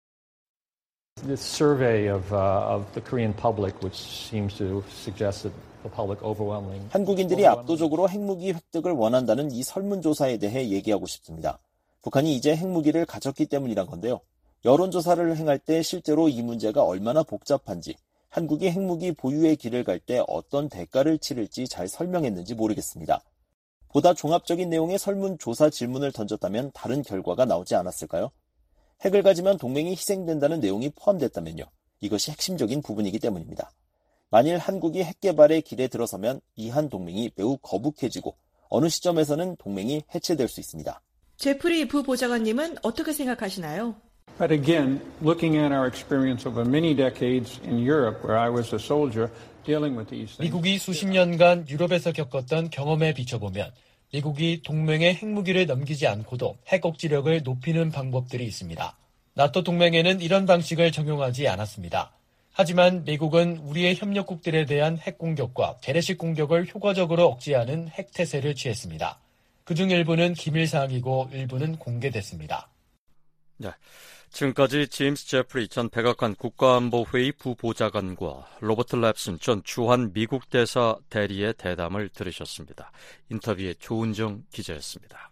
This survey of the Korean public, which seems to suggest that the public overwhelming. 한국인들이 압도적으로 핵무기 획득을 원한다는 이 설문조사에 대해 얘기하고 싶습니다. 북한이 이제 핵무기를 가졌기 때문이란 건데요. 여론조사를 행할 때 실제로 이 문제가 얼마나 복잡한지, 한국이 핵무기 보유의 길을 갈 때 어떤 대가를 치를지 잘 설명했는지 모르겠습니다. 보다 종합적인 내용의 설문조사 질문을 던졌다면 다른 결과가 나오지 않았을까요? 핵을 가지면 동맹이 희생된다는 내용이 포함됐다면요. 이것이 핵심적인 부분이기 때문입니다. 만일 한국이 핵 개발의 길에 들어서면 이 한 동맹이 매우 거북해지고 어느 시점에서는 동맹이 해체될 수 있습니다. 제프리 부보좌관님은 어떻게 생각하시나요? But again, looking at our experience over many decades in Europe, where I was a soldier dealing with these things. 미국이 수십 년간 유럽에서 겪었던 경험에 비춰보면 미국이 동맹에 핵무기를 넘기지 않고도 핵 억지력을 높이는 방법들이 있습니다. 나토 동맹에는 이런 방식을 적용하지 않았습니다. 하지만 미국은 우리의 협력국들에 대한 핵 공격과 재래식 공격을 효과적으로 억제하는 핵 태세를 취했습니다. 그중 일부는 기밀사항이고 일부는 공개됐습니다. 네. 지금까지 제임스 제프리 전 백악관 국가안보회의 부보좌관과 로버트 랩슨 전 주한 미국 대사 대리의 대담을 들으셨습니다. 인터뷰의 조은정 기자였습니다.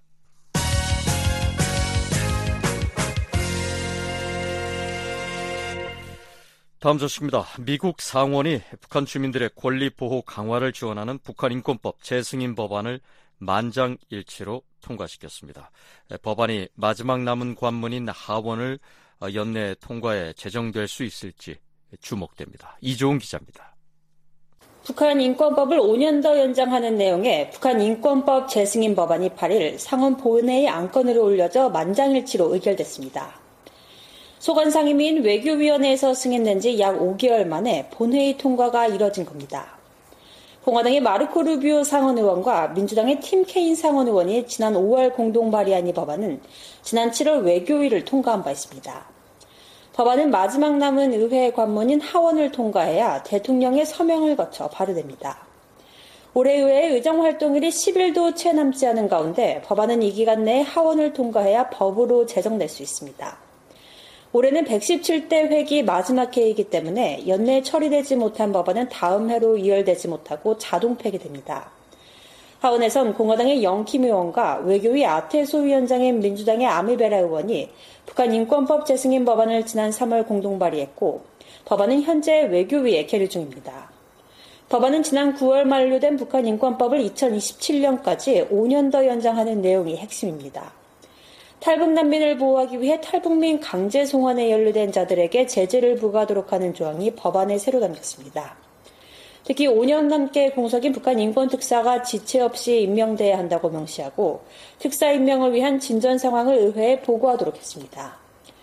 다음 소식입니다. 미국 상원이 북한 주민들의 권리 보호 강화를 지원하는 북한 인권법 재승인 법안을 만장일치로 통과시켰습니다. 법안이 마지막 남은 관문인 하원을 연내 통과에 제정될 수 있을지 주목됩니다. 이조은 기자입니다. 북한 인권법을 5년 더 연장하는 내용의 북한 인권법 재승인 법안이 8일 상원 본회의 안건으로 올려져 만장일치로 의결됐습니다. 소관상임위인 외교위원회에서 승인된 지 약 5개월 만에 본회의 통과가 이뤄진 겁니다. 공화당의 마르코 루비오 상원의원과 민주당의 팀 케인 상원의원이 지난 5월 공동 발의한 이 법안은 지난 7월 외교위를 통과한 바 있습니다. 법안은 마지막 남은 의회 관문인 하원을 통과해야 대통령의 서명을 거쳐 발의됩니다. 올해 의회의 의정활동일이 10일도 채 남지 않은 가운데 법안은 이 기간 내에 하원을 통과해야 법으로 제정될 수 있습니다. 올해는 117대 회기 마지막 해이기 때문에 연내에 처리되지 못한 법안은 다음 해로 이열되지 못하고 자동 폐기됩니다. 하원에선 공화당의 영킴 의원과 외교위 아테소 위원장인 민주당의 아미베라 의원이 북한 인권법 재승인 법안을 지난 3월 공동 발의했고 법안은 현재 외교위에 계류 중입니다. 법안은 지난 9월 만료된 북한 인권법을 2027년까지 5년 더 연장하는 내용이 핵심입니다. 탈북 난민을 보호하기 위해 탈북민 강제 송환에 연루된 자들에게 제재를 부과하도록 하는 조항이 법안에 새로 담겼습니다. 특히 5년 넘게 공석인 북한 인권특사가 지체 없이 임명돼야 한다고 명시하고 특사 임명을 위한 진전 상황을 의회에 보고하도록 했습니다.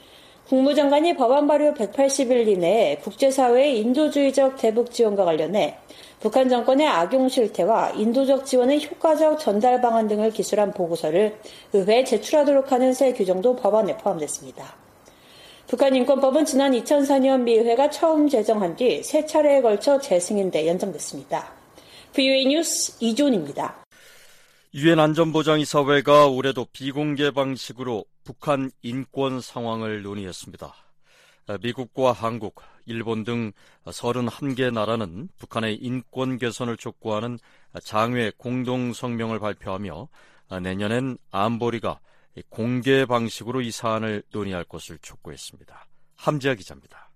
국무장관이 법안 발효 180일 이내에 국제사회의 인도주의적 대북 지원과 관련해 북한 정권의 악용 실태와 인도적 지원의 효과적 전달 방안 등을 기술한 보고서를 의회에 제출하도록 하는 새 규정도 법안에 포함됐습니다. 북한 인권법은 지난 2004년 미 의회가 처음 제정한 뒤 세 차례에 걸쳐 재승인돼 연장됐습니다. VOA 뉴스 이존입니다. 유엔 안전보장이사회가 올해도 비공개 방식으로 북한 인권 상황을 논의했습니다. 미국과 한국, 일본 등 31개 나라는 북한의 인권 개선을 촉구하는 장외 공동성명을 발표하며 내년엔 안보리가 공개 방식으로 이 사안을 논의할 것을 촉구했습니다. 함지아 기자입니다.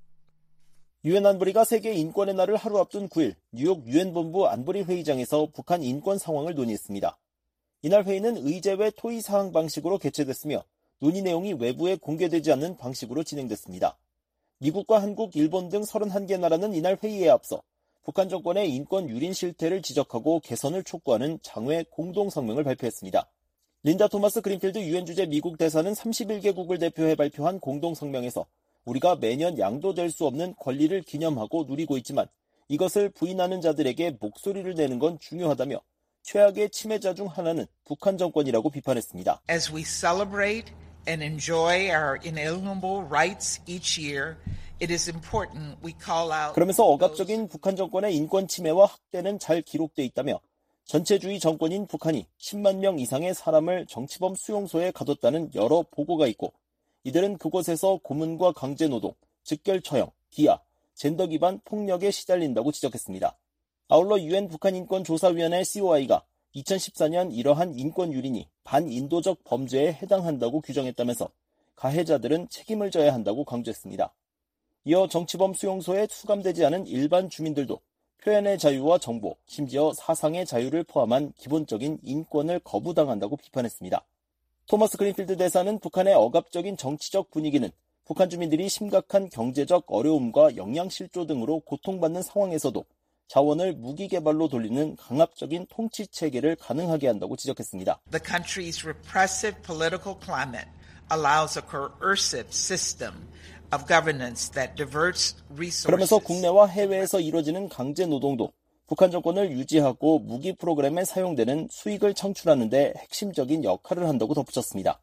유엔 안보리가 세계 인권의 날을 하루 앞둔 9일 뉴욕 유엔 본부 안보리 회의장에서 북한 인권 상황을 논의했습니다. 이날 회의는 의제외 토의 사항 방식으로 개최됐으며 논의 내용이 외부에 공개되지 않는 방식으로 진행됐습니다. 미국과 한국, 일본 등 31개 나라는 이날 회의에 앞서 북한 정권의 인권 유린 실태를 지적하고 개선을 촉구하는 장외 공동성명을 발표했습니다. 린다 토마스 그린필드 유엔 주재 미국 대사는 31개국을 대표해 발표한 공동성명에서 우리가 매년 양도될 수 없는 권리를 기념하고 누리고 있지만 이것을 부인하는 자들에게 목소리를 내는 건 중요하다며 최악의 침해자 중 하나는 북한 정권이라고 비판했습니다. As we celebrate and enjoy our inalienable rights each year, it is important we call out. 그러면서 억압적인 북한 정권의 인권 침해와 학대는 잘 기록돼 있다며 전체주의 정권인 북한이 10만 명 이상의 사람을 정치범 수용소에 가뒀다는 여러 보고가 있고 이들은 그곳에서 고문과 강제노동, 즉결처형, 기아, 젠더 기반 폭력에 시달린다고 지적했습니다. 아울러 유엔 북한인권조사위원회 COI가 2014년 이러한 인권 유린이 반인도적 범죄에 해당한다고 규정했다면서 가해자들은 책임을 져야 한다고 강조했습니다. 이어 정치범 수용소에 수감되지 않은 일반 주민들도 표현의 자유와 정보, 심지어 사상의 자유를 포함한 기본적인 인권을 거부당한다고 비판했습니다. 토머스 그린필드 대사는 북한의 억압적인 정치적 분위기는 북한 주민들이 심각한 경제적 어려움과 영양실조 등으로 고통받는 상황에서도 자원을 무기 개발로 돌리는 강압적인 통치 체계를 가능하게 한다고 지적했습니다. The country's repressive political climate allows a coercive system of governance that diverts resources. 그러면서 국내와 해외에서 이루어지는 강제 노동도 북한 정권을 유지하고 무기 프로그램에 사용되는 수익을 창출하는 데 핵심적인 역할을 한다고 덧붙였습니다.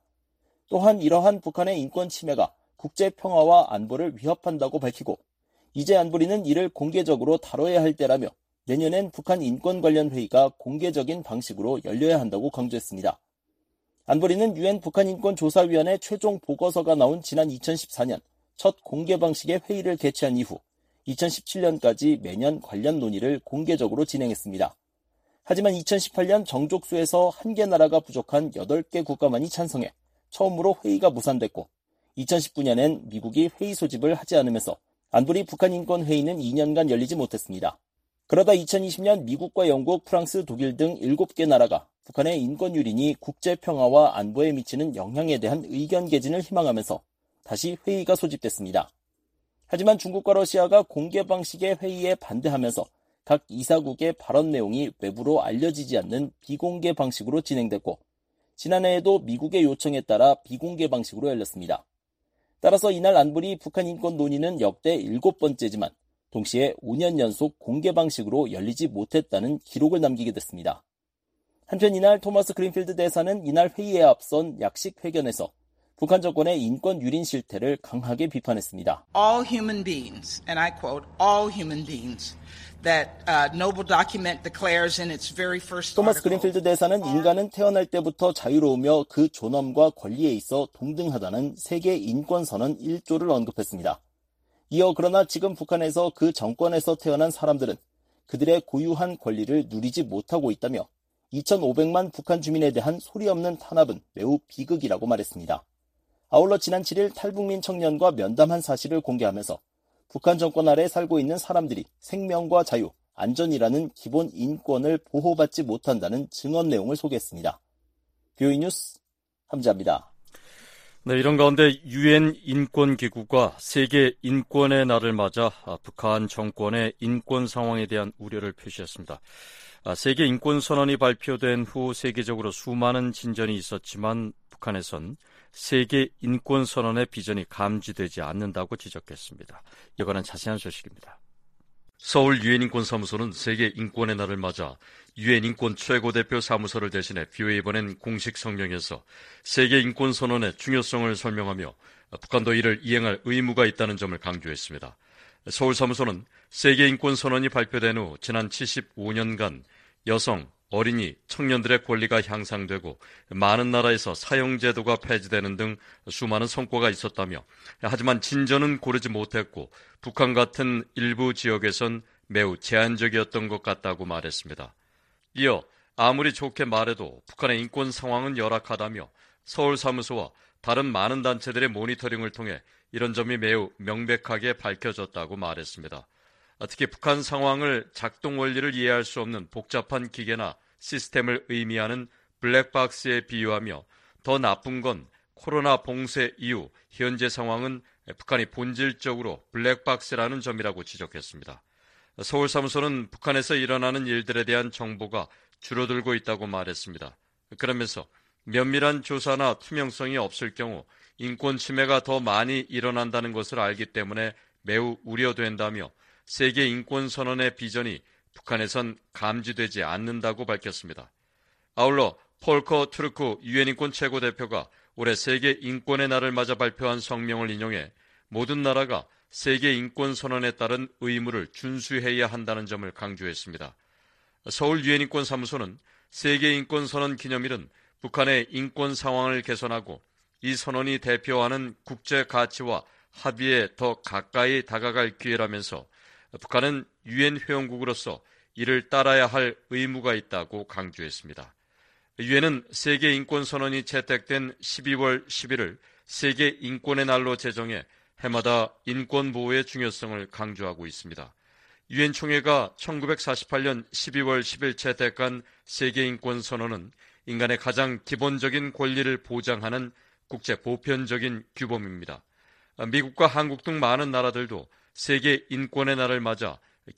또한 이러한 북한의 인권 침해가 국제 평화와 안보를 위협한다고 밝히고 이제 안보리는 이를 공개적으로 다뤄야 할 때라며 내년엔 북한 인권 관련 회의가 공개적인 방식으로 열려야 한다고 강조했습니다. 안보리는 유엔 북한인권조사위원회 최종 보고서가 나온 지난 2014년 첫 공개 방식의 회의를 개최한 이후 2017년까지 매년 관련 논의를 공개적으로 진행했습니다. 하지만 2018년 정족수에서 1개 나라가 부족한 8개 국가만이 찬성해 처음으로 회의가 무산됐고 2019년엔 미국이 회의 소집을 하지 않으면서 안보리 북한인권회의는 2년간 열리지 못했습니다. 그러다 2020년 미국과 영국, 프랑스, 독일 등 7개 나라가 북한의 인권 유린이 국제평화와 안보에 미치는 영향에 대한 의견 개진을 희망하면서 다시 회의가 소집됐습니다. 하지만 중국과 러시아가 공개 방식의 회의에 반대하면서 각 이사국의 발언 내용이 외부로 알려지지 않는 비공개 방식으로 진행됐고 지난해에도 미국의 요청에 따라 비공개 방식으로 열렸습니다. 따라서 이날 안보리 북한 인권 논의는 역대 7번째지만 동시에 5년 연속 공개 방식으로 열리지 못했다는 기록을 남기게 됐습니다. 한편 이날 토마스 그린필드 대사는 이날 회의에 앞선 약식 회견에서 북한 정권의 인권 유린 실태를 강하게 비판했습니다. All human beings, and I quote, all human beings that Noble document declares in its very first 토마스 그린필드 대사는 인간은 태어날 때부터 자유로우며 그 존엄과 권리에 있어 동등하다는 세계 인권선언 1조를 언급했습니다. 이어 그러나 지금 북한에서 그 정권에서 태어난 사람들은 그들의 고유한 권리를 누리지 못하고 있다며 2,500만 북한 주민에 대한 소리 없는 탄압은 매우 비극이라고 말했습니다. 아울러 지난 7일 탈북민 청년과 면담한 사실을 공개하면서 북한 정권 아래 살고 있는 사람들이 생명과 자유, 안전이라는 기본 인권을 보호받지 못한다는 증언 내용을 소개했습니다. BOE 뉴스 함지아입니다. 네, 이런 가운데 유엔 인권기구가 세계 인권의 날을 맞아 북한 정권의 인권 상황에 대한 우려를 표시했습니다. 세계 인권선언이 발표된 후 세계적으로 수많은 진전이 있었지만 북한에선 세계 인권선언의 비전이 감지되지 않는다고 지적했습니다. 이거는 자세한 소식입니다. 서울 유엔인권사무소는 세계 인권의 날을 맞아 유엔 인권 최고대표 사무소를 대신해 BOA에 보낸 공식 성명에서 세계 인권선언의 중요성을 설명하며 북한도 이를 이행할 의무가 있다는 점을 강조했습니다. 서울 사무소는 세계 인권선언이 발표된 후 지난 75년간 여성, 어린이, 청년들의 권리가 향상되고 많은 나라에서 사형제도가 폐지되는 등 수많은 성과가 있었다며 하지만 진전은 고르지 못했고 북한 같은 일부 지역에선 매우 제한적이었던 것 같다고 말했습니다. 이어 아무리 좋게 말해도 북한의 인권 상황은 열악하다며 서울 사무소와 다른 많은 단체들의 모니터링을 통해 이런 점이 매우 명백하게 밝혀졌다고 말했습니다. 특히 북한 상황을 작동 원리를 이해할 수 없는 복잡한 기계나 시스템을 의미하는 블랙박스에 비유하며 더 나쁜 건 코로나 봉쇄 이후 현재 상황은 북한이 본질적으로 블랙박스라는 점이라고 지적했습니다. 서울 사무소는 북한에서 일어나는 일들에 대한 정보가 줄어들고 있다고 말했습니다. 그러면서 면밀한 조사나 투명성이 없을 경우 인권 침해가 더 많이 일어난다는 것을 알기 때문에 매우 우려된다며 세계 인권선언의 비전이 북한에선 감지되지 않는다고 밝혔습니다. 아울러 폴커 투르크 유엔인권 최고대표가 올해 세계 인권의 날을 맞아 발표한 성명을 인용해 모든 나라가 세계 인권선언에 따른 의무를 준수해야 한다는 점을 강조했습니다. 서울 유엔인권 사무소는 세계 인권선언 기념일은 북한의 인권 상황을 개선하고 이 선언이 대표하는 국제 가치와 합의에 더 가까이 다가갈 기회라면서 북한은 유엔 회원국으로서 이를 따라야 할 의무가 있다고 강조했습니다. 유엔은 세계 인권 선언이 채택된 12월 11일 세계 인권의 날로 제정해 해마다 인권 보호의 중요성을 강조하고 있습니다. 유엔 총회가 1948년 12월 10일 채택한 세계 인권 선언은 인간의 가장 기본적인 권리를 보장하는 국제 보편적인 규범입니다. 미국과 한국 등 많은 나라들도 세계 인권의 날을 맞아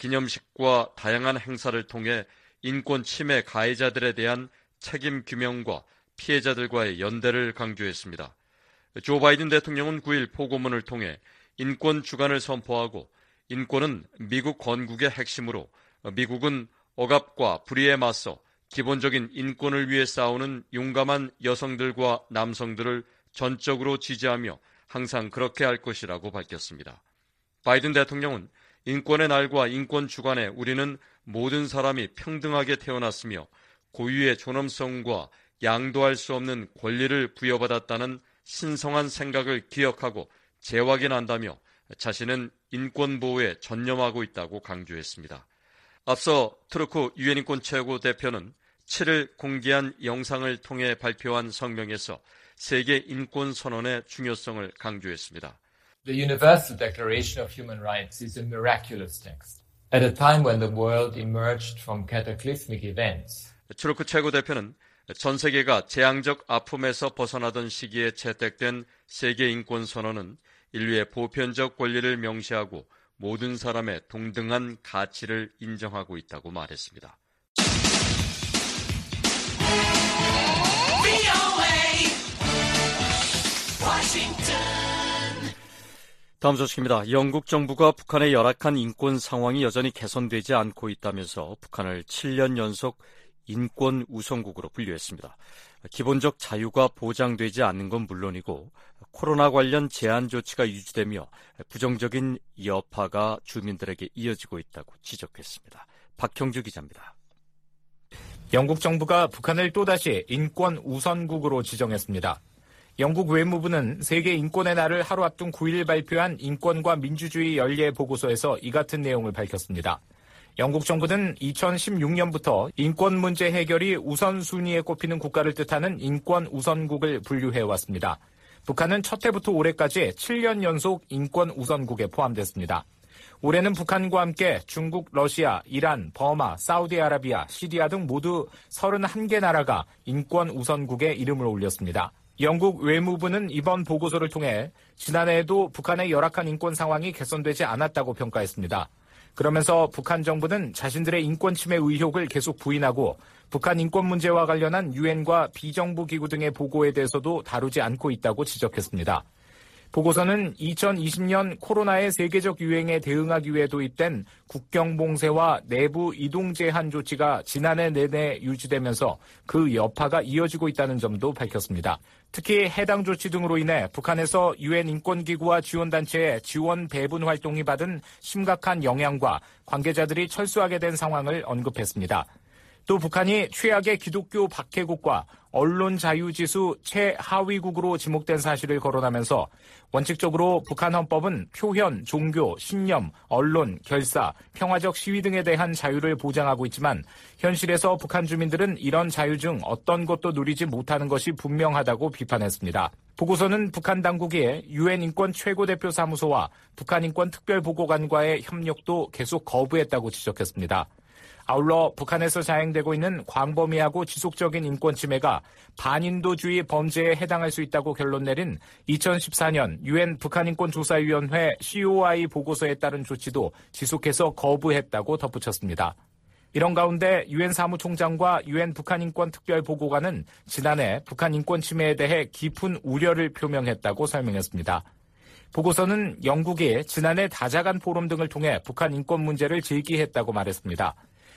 기념식과 다양한 행사를 통해 인권 침해 가해자들에 대한 책임 규명과 피해자들과의 연대를 강조했습니다. 조 바이든 대통령은 9일 포고문을 통해 인권 주간을 선포하고 인권은 미국 건국의 핵심으로 미국은 억압과 불의에 맞서 기본적인 인권을 위해 싸우는 용감한 여성들과 남성들을 전적으로 지지하며 항상 그렇게 할 것이라고 밝혔습니다. 바이든 대통령은 인권의 날과 인권 주간에 우리는 모든 사람이 평등하게 태어났으며 고유의 존엄성과 양도할 수 없는 권리를 부여받았다는 신성한 생각을 기억하고 재확인한다며 자신은 인권 보호에 전념하고 있다고 강조했습니다. 앞서 투르크 유엔인권 최고대표는 7일 공개한 영상을 통해 발표한 성명에서 세계 인권 선언의 중요성을 강조했습니다. The Universal Declaration of Human Rights is a miraculous text. At a time when the world emerged from cataclysmic events. 투르크 최고대표는 전 세계가 재앙적 아픔에서 벗어나던 시기에 채택된 세계 인권 선언은 인류의 보편적 권리를 명시하고 모든 사람의 동등한 가치를 인정하고 있다고 말했습니다. 다음 소식입니다. 영국 정부가 북한의 열악한 인권 상황이 여전히 개선되지 않고 있다면서 북한을 7년 연속 인권 우선국으로 분류했습니다. 기본적 자유가 보장되지 않는 건 물론이고 코로나 관련 제한 조치가 유지되며 부정적인 여파가 주민들에게 이어지고 있다고 지적했습니다. 박형주 기자입니다. 영국 정부가 북한을 또다시 인권 우선국으로 지정했습니다. 영국 외무부는 세계 인권의 날을 하루 앞둔 9일 발표한 인권과 민주주의 연례 보고서에서 이 같은 내용을 밝혔습니다. 영국 정부는 2016년부터 인권 문제 해결이 우선순위에 꼽히는 국가를 뜻하는 인권 우선국을 분류해왔습니다. 북한은 첫 해부터 올해까지 7년 연속 인권 우선국에 포함됐습니다. 올해는 북한과 함께 중국, 러시아, 이란, 버마, 사우디아라비아, 시리아 등 모두 31개 나라가 인권 우선국에 이름을 올렸습니다. 영국 외무부는 이번 보고서를 통해 지난해에도 북한의 열악한 인권 상황이 개선되지 않았다고 평가했습니다. 그러면서 북한 정부는 자신들의 인권 침해 의혹을 계속 부인하고 북한 인권 문제와 관련한 유엔과 비정부 기구 등의 보고에 대해서도 다루지 않고 있다고 지적했습니다. 보고서는 2020년 코로나의 세계적 유행에 대응하기 위해 도입된 국경 봉쇄와 내부 이동 제한 조치가 지난해 내내 유지되면서 그 여파가 이어지고 있다는 점도 밝혔습니다. 특히 해당 조치 등으로 인해 북한에서 유엔 인권기구와 지원단체의 지원 배분 활동이 받은 심각한 영향과 관계자들이 철수하게 된 상황을 언급했습니다. 또 북한이 최악의 기독교 박해국과 언론 자유지수 최하위국으로 지목된 사실을 거론하면서 원칙적으로 북한 헌법은 표현, 종교, 신념, 언론, 결사, 평화적 시위 등에 대한 자유를 보장하고 있지만 현실에서 북한 주민들은 이런 자유 중 어떤 것도 누리지 못하는 것이 분명하다고 비판했습니다. 보고서는 북한 당국이 유엔 인권 최고대표 사무소와 북한 인권 특별보고관과의 협력도 계속 거부했다고 지적했습니다. 아울러 북한에서 자행되고 있는 광범위하고 지속적인 인권 침해가 반인도주의 범죄에 해당할 수 있다고 결론 내린 2014년 유엔 북한인권조사위원회 COI 보고서에 따른 조치도 지속해서 거부했다고 덧붙였습니다. 이런 가운데 유엔 사무총장과 유엔 북한인권특별보고관은 지난해 북한 인권 침해에 대해 깊은 우려를 표명했다고 설명했습니다. 보고서는 영국이 지난해 다자간 포럼 등을 통해 북한 인권 문제를 제기했다고 말했습니다.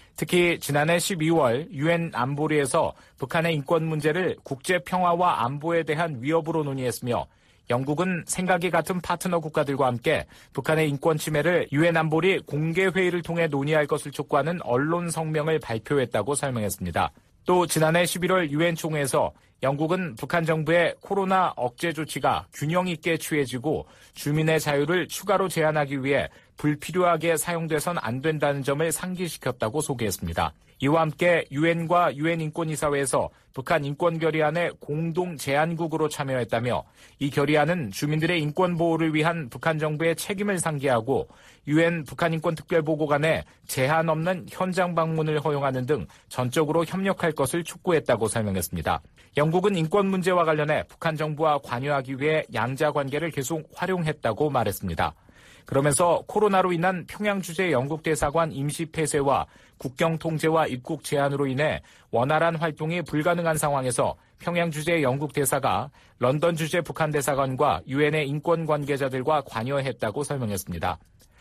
특히 지난해 12월 유엔 안보리에서 북한의 인권 문제를 국제 평화와 안보에 대한 위협으로 논의했으며 영국은 생각이 같은 파트너 국가들과 함께 북한의 인권 침해를 유엔 안보리 공개 회의를 통해 논의할 것을 촉구하는 언론 성명을 발표했다고 설명했습니다. 또 지난해 11월 유엔 총회에서 영국은 북한 정부의 코로나 억제 조치가 균형 있게 취해지고 주민의 자유를 추가로 제한하기 위해 불필요하게 사용돼선 안 된다는 점을 상기시켰다고 소개했습니다. 이와 함께 유엔과 유엔 인권이사회에서 북한 인권 결의안의 공동 제안국으로 참여했다며 이 결의안은 주민들의 인권 보호를 위한 북한 정부의 책임을 상기하고 유엔 북한 인권 특별보고관에 제한 없는 현장 방문을 허용하는 등 전적으로 협력할 것을 촉구했다고 설명했습니다. 영국은 인권 문제와 관련해 북한 정부와 관여하기 위해 양자 관계를 계속 활용했다고 말했습니다. 그러면서 코로나로 인한 평양 주재 영국 대사관 임시 폐쇄와 국경 통제와 입국 제한으로 인해 원활한 활동이 불가능한 상황에서 평양 주재 영국 대사가 런던 주재 북한 대사관과 유엔의 인권 관계자들과 관여했다고 설명했습니다.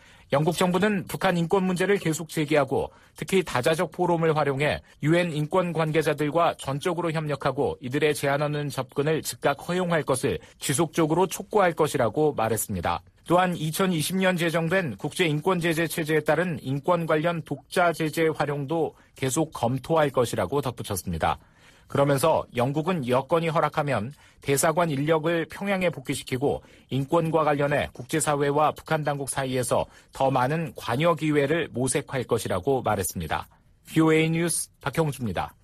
영국 정부는 북한 인권 문제를 계속 제기하고 특히 다자적 포럼을 활용해 유엔 인권 관계자들과 전적으로 협력하고 이들의 제한 없는 접근을 즉각 허용할 것을 지속적으로 촉구할 것이라고 말했습니다. 또한 2020년 제정된 국제인권제재 체제에 따른 인권 관련 독자 제재 활용도 계속 검토할 것이라고 덧붙였습니다. 그러면서 영국은 여건이 허락하면 대사관 인력을 평양에 복귀시키고 인권과 관련해 국제사회와 북한 당국 사이에서 더 많은 관여 기회를 모색할 것이라고 말했습니다. VOA 뉴스 박형주입니다.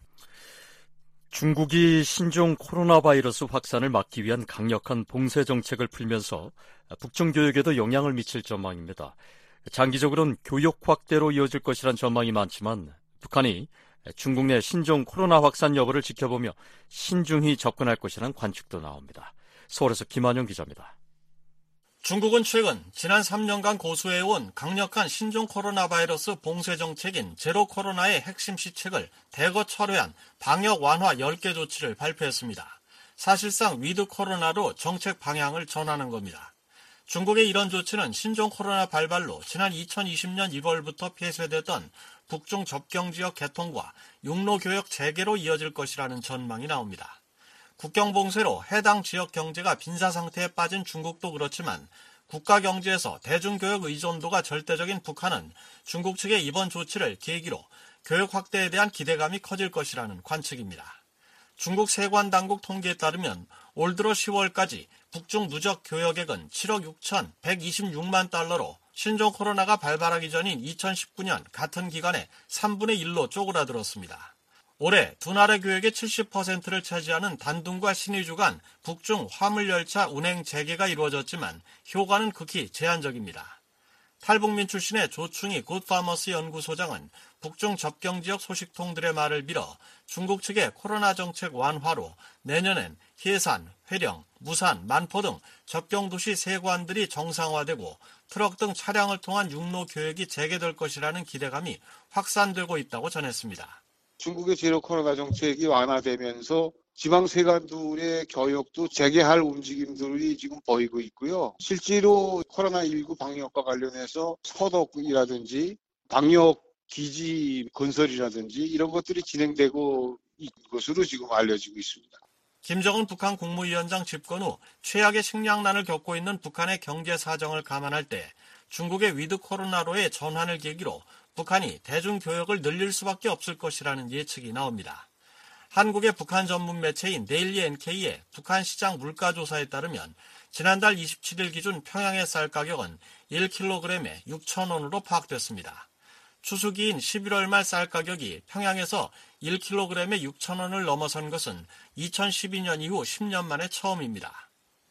중국이 신종 코로나 바이러스 확산을 막기 위한 강력한 봉쇄 정책을 풀면서 북중 교육에도 영향을 미칠 전망입니다. 장기적으로는 교육 확대로 이어질 것이란 전망이 많지만 북한이 중국 내 신종 코로나 확산 여부를 지켜보며 신중히 접근할 것이라는 관측도 나옵니다. 서울에서 김한영 기자입니다. 중국은 최근 지난 3년간 고수해온 강력한 신종 코로나 바이러스 봉쇄 정책인 제로 코로나의 핵심 시책을 대거 철회한 방역 완화 10개 조치를 발표했습니다. 사실상 위드 코로나로 정책 방향을 전하는 겁니다. 중국의 이런 조치는 신종 코로나 발발로 지난 2020년 1월부터 폐쇄됐던 북중 접경지역 개통과 육로교역 재개로 이어질 것이라는 전망이 나옵니다. 국경 봉쇄로 해당 지역 경제가 빈사 상태에 빠진 중국도 그렇지만 국가 경제에서 대중교역 의존도가 절대적인 북한은 중국 측의 이번 조치를 계기로 교역 확대에 대한 기대감이 커질 것이라는 관측입니다. 중국 세관 당국 통계에 따르면 올 들어 10월까지 북중 누적 교역액은 7억 6,126만 달러로 신종 코로나가 발발하기 전인 2019년 같은 기간에 3분의 1로 쪼그라들었습니다. 올해 두 나라 교역의 70%를 차지하는 단둥과 신의주 간 북중 화물열차 운행 재개가 이루어졌지만 효과는 극히 제한적입니다. 탈북민 출신의 조충희 굿파머스 연구소장은 북중 접경지역 소식통들의 말을 빌어 중국 측의 코로나 정책 완화로 내년엔 해산, 회령, 무산, 만포 등 접경도시 세관들이 정상화되고 트럭 등 차량을 통한 육로 교역이 재개될 것이라는 기대감이 확산되고 있다고 전했습니다. 중국의 제로 코로나 정책이 완화되면서 지방 세관들의 교역도 재개할 움직임들이 지금 보이고 있고요. 실제로 코로나19 방역과 관련해서 소독이라든지 방역 기지 건설이라든지 이런 것들이 진행되고 있는 것으로 지금 알려지고 있습니다. 김정은 북한 국무위원장 집권 후 최악의 식량난을 겪고 있는 북한의 경제 사정을 감안할 때 중국의 위드 코로나로의 전환을 계기로 북한이 대중교역을 늘릴 수밖에 없을 것이라는 예측이 나옵니다. 한국의 북한 전문 매체인 데일리 NK의 북한 시장 물가조사에 따르면 지난달 27일 기준 평양의 쌀 가격은 1kg에 6,000원으로 파악됐습니다. 추수기인 11월 말 쌀 가격이 평양에서 1kg에 6,000원을 넘어선 것은 2012년 이후 10년 만에 처음입니다.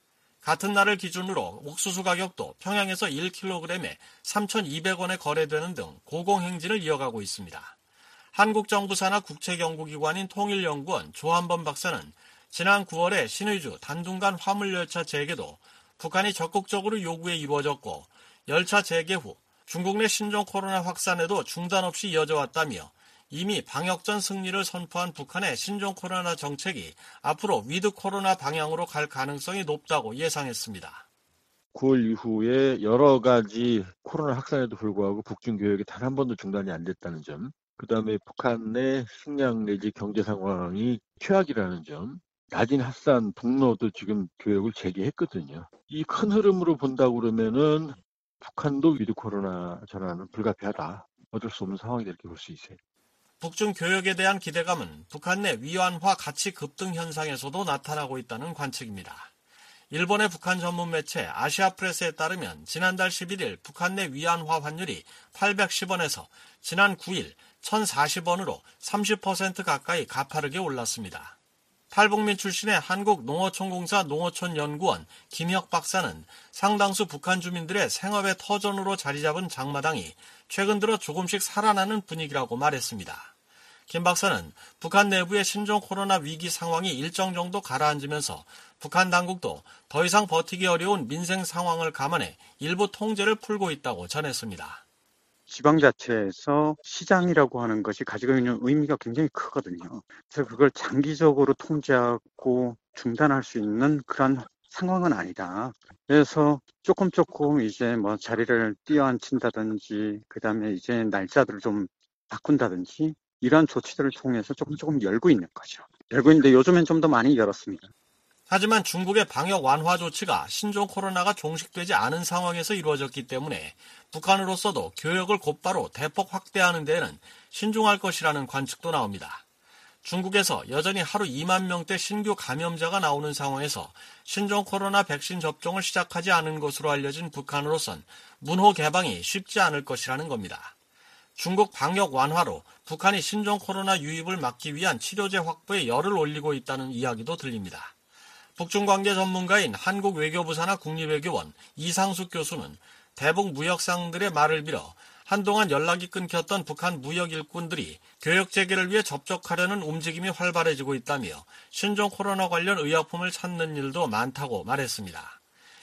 같은 날을 기준으로 옥수수 가격도 평양에서 1kg에 3,200원에 거래되는 등 고공행진을 이어가고 있습니다. 한국 정부 산하 국책연구기관인 통일연구원 조한범 박사는 지난 9월에 신의주 단둥간 화물열차 재개도 북한이 적극적으로 요구해 이루어졌고 열차 재개 후 중국 내 신종 코로나 확산에도 중단 없이 이어져 왔다며 이미 방역전 승리를 선포한 북한의 신종 코로나 정책이 앞으로 위드 코로나 방향으로 갈 가능성이 높다고 예상했습니다. 9월 이후에 여러 가지 코로나 확산에도 불구하고 북중 교역이 단 한 번도 중단이 안 됐다는 점, 그다음에 북한의 식량 내지 경제 상황이 최악이라는 점, 야진 핫산 북로도 지금 교역을 재개했거든요. 이 큰 흐름으로 본다고 그러면은 북한도 위드 코로나 전환은 불가피하다. 어쩔 수 없는 상황이다 이렇게 볼 수 있어요. 북중 교역에 대한 기대감은 북한 내 위안화 가치 급등 현상에서도 나타나고 있다는 관측입니다. 일본의 북한 전문 매체 아시아프레스에 따르면 지난달 11일 북한 내 위안화 환율이 810원에서 지난 9일 1040원으로 30% 가까이 가파르게 올랐습니다. 탈북민 출신의 한국농어촌공사 농어촌연구원 김혁 박사는 상당수 북한 주민들의 생업의 터전으로 자리 잡은 장마당이 최근 들어 조금씩 살아나는 분위기라고 말했습니다. 김 박사는 북한 내부의 신종 코로나 위기 상황이 일정 정도 가라앉으면서 북한 당국도 더 이상 버티기 어려운 민생 상황을 감안해 일부 통제를 풀고 있다고 전했습니다. 지방자치에서 시장이라고 하는 것이 가지고 있는 의미가 굉장히 크거든요. 그래서 그걸 장기적으로 통제하고 중단할 수 있는 그런 상황은 아니다. 그래서 조금 이제 뭐 자리를 띄어앉힌다든지, 그 다음에 이제 날짜들을 좀 바꾼다든지, 이러한 조치들을 통해서 조금 열고 있는 거죠. 열고 있는데 요즘엔 좀 더 많이 열었습니다. 하지만 중국의 방역 완화 조치가 신종 코로나가 종식되지 않은 상황에서 이루어졌기 때문에 북한으로서도 교역을 곧바로 대폭 확대하는 데에는 신중할 것이라는 관측도 나옵니다. 중국에서 여전히 하루 2만 명대 신규 감염자가 나오는 상황에서 신종 코로나 백신 접종을 시작하지 않은 것으로 알려진 북한으로선 문호 개방이 쉽지 않을 것이라는 겁니다. 중국 방역 완화로 북한이 신종 코로나 유입을 막기 위한 치료제 확보에 열을 올리고 있다는 이야기도 들립니다. 북중관계 전문가인 한국외교부 산하 국립외교원 이상숙 교수는 대북 무역상들의 말을 빌어 한동안 연락이 끊겼던 북한 무역 일꾼들이 교역 재개를 위해 접촉하려는 움직임이 활발해지고 있다며 신종 코로나 관련 의약품을 찾는 일도 많다고 말했습니다.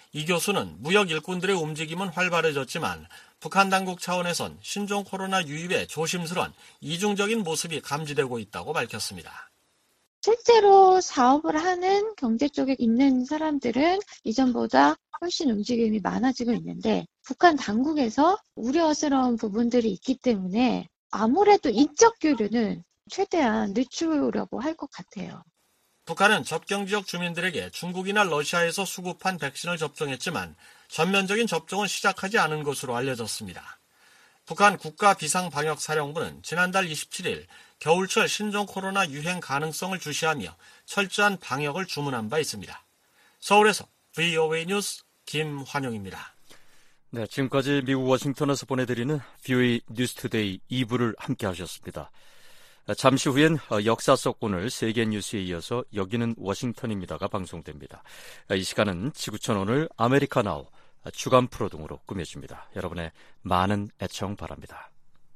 이 교수는 무역 일꾼들의 움직임은 활발해졌지만 북한 당국 차원에선 신종 코로나 유입에 조심스런 이중적인 모습이 감지되고 있다고 밝혔습니다. 실제로 사업을 하는 경제 쪽에 있는 사람들은 이전보다 훨씬 움직임이 많아지고 있는데 북한 당국에서 우려스러운 부분들이 있기 때문에 아무래도 인적 교류는 최대한 늦추려고 할 것 같아요. 북한은 접경 지역 주민들에게 중국이나 러시아에서 수급한 백신을 접종했지만 전면적인 접종은 시작하지 않은 것으로 알려졌습니다. 북한 국가비상방역사령부는 지난달 27일 겨울철 신종 코로나 유행 가능성을 주시하며 철저한 방역을 주문한 바 있습니다. 서울에서 VOA 뉴스 김환용입니다. 네, 지금까지 미국 워싱턴에서 보내드리는 VOA 뉴스투데이 2부를 함께 하셨습니다. 잠시 후엔 역사 속 오늘 세계 뉴스에 이어서 여기는 워싱턴입니다가 방송됩니다. 이 시간은 지구촌 오늘 아메리카 나우 주간 프로 등으로 꾸며집니다. 여러분의 많은 애청 바랍니다.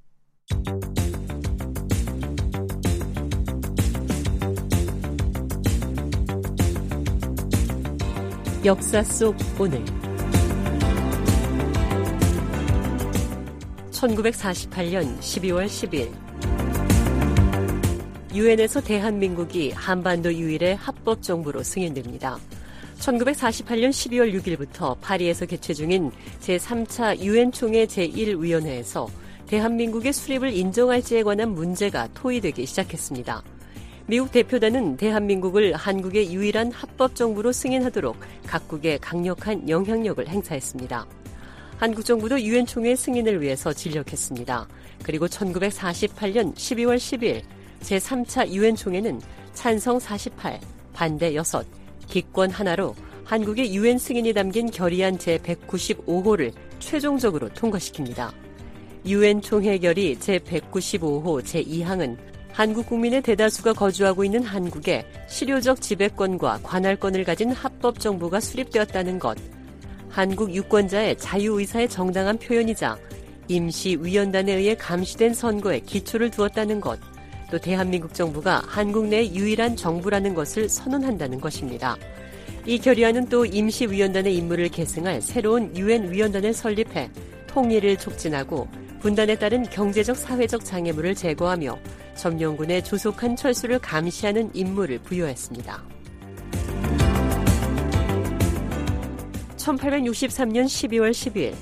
역사 속 오늘 1948년 12월 10일 유엔에서 대한민국이 한반도 유일의 합법 정부로 승인됩니다. 1948년 12월 6일부터 파리에서 개최 중인 제3차 유엔 총회 제1위원회에서 대한민국의 수립을 인정할지에 관한 문제가 토의되기 시작했습니다. 미국 대표단은 대한민국을 한국의 유일한 합법 정부로 승인하도록 각국에 강력한 영향력을 행사했습니다. 한국 정부도 유엔 총회 승인을 위해서 진력했습니다. 그리고 1948년 12월 10일 제3차 유엔 총회는 찬성 48, 반대 6, 기권 하나로 한국의 유엔 승인이 담긴 결의안 제195호를 최종적으로 통과시킵니다. 유엔 총회 결의 제195호 제2항은 한국 국민의 대다수가 거주하고 있는 한국에 실효적 지배권과 관할권을 가진 합법 정부가 수립되었다는 것, 한국 유권자의 자유의사의 정당한 표현이자 임시위원단에 의해 감시된 선거에 기초를 두었다는 것, 또 대한민국 정부가 한국 내 유일한 정부라는 것을 선언한다는 것입니다. 이 결의안은 또 임시위원단의 임무를 계승할 새로운 유엔 위원단을 설립해 통일을 촉진하고 분단에 따른 경제적 사회적 장애물을 제거하며 점령군의 조속한 철수를 감시하는 임무를 부여했습니다. 1863년 12월 10일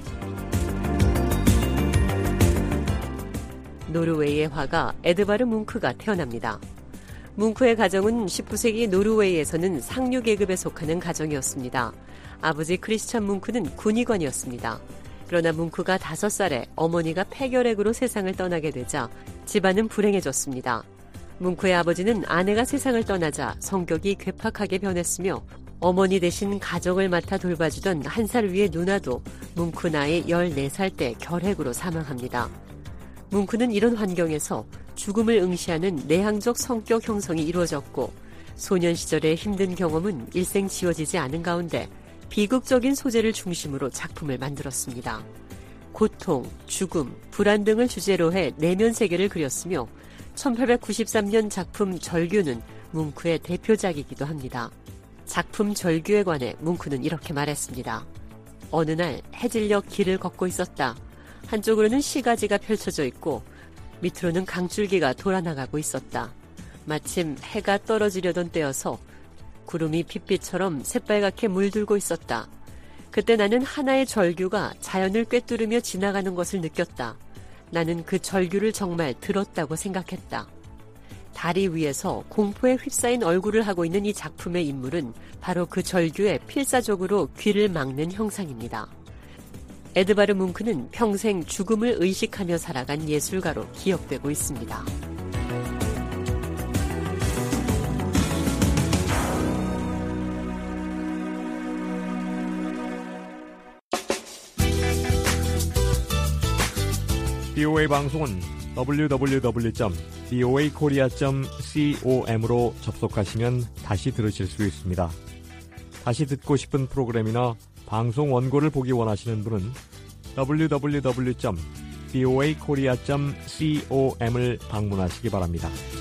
노르웨이의 화가 에드바르 뭉크가 태어납니다. 뭉크의 가정은 19세기 노르웨이에서는 상류 계급에 속하는 가정이었습니다. 아버지 크리스찬 뭉크는 군의관이었습니다. 그러나 뭉크가 5살에 어머니가 폐결핵으로 세상을 떠나게 되자 집안은 불행해졌습니다. 뭉크의 아버지는 아내가 세상을 떠나자 성격이 괴팍하게 변했으며 어머니 대신 가정을 맡아 돌봐주던 1살 위의 누나도 뭉크 나이 14살 때 결핵으로 사망합니다. 뭉크는 이런 환경에서 죽음을 응시하는 내향적 성격 형성이 이루어졌고 소년 시절의 힘든 경험은 일생 지워지지 않은 가운데 비극적인 소재를 중심으로 작품을 만들었습니다. 고통, 죽음, 불안 등을 주제로 해 내면 세계를 그렸으며 1893년 작품 절규는 뭉크의 대표작이기도 합니다. 작품 절규에 관해 뭉크는 이렇게 말했습니다. 어느 날 해질녘 길을 걷고 있었다. 한쪽으로는 시가지가 펼쳐져 있고 밑으로는 강줄기가 돌아나가고 있었다. 마침 해가 떨어지려던 때여서 구름이 핏빛처럼 새빨갛게 물들고 있었다. 그때 나는 하나의 절규가 자연을 꿰뚫으며 지나가는 것을 느꼈다. 나는 그 절규를 정말 들었다고 생각했다. 다리 위에서 공포에 휩싸인 얼굴을 하고 있는 이 작품의 인물은 바로 그 절규에 필사적으로 귀를 막는 형상입니다. 에드바르 뭉크는 평생 죽음을 의식하며 살아간 예술가로 기억되고 있습니다. BOA 방송은 www.boakorea.com으로 접속하시면 다시 들으실 수 있습니다. 다시 듣고 싶은 프로그램이나 방송 원고를 보기 원하시는 분은 www.boakorea.com을 방문하시기 바랍니다.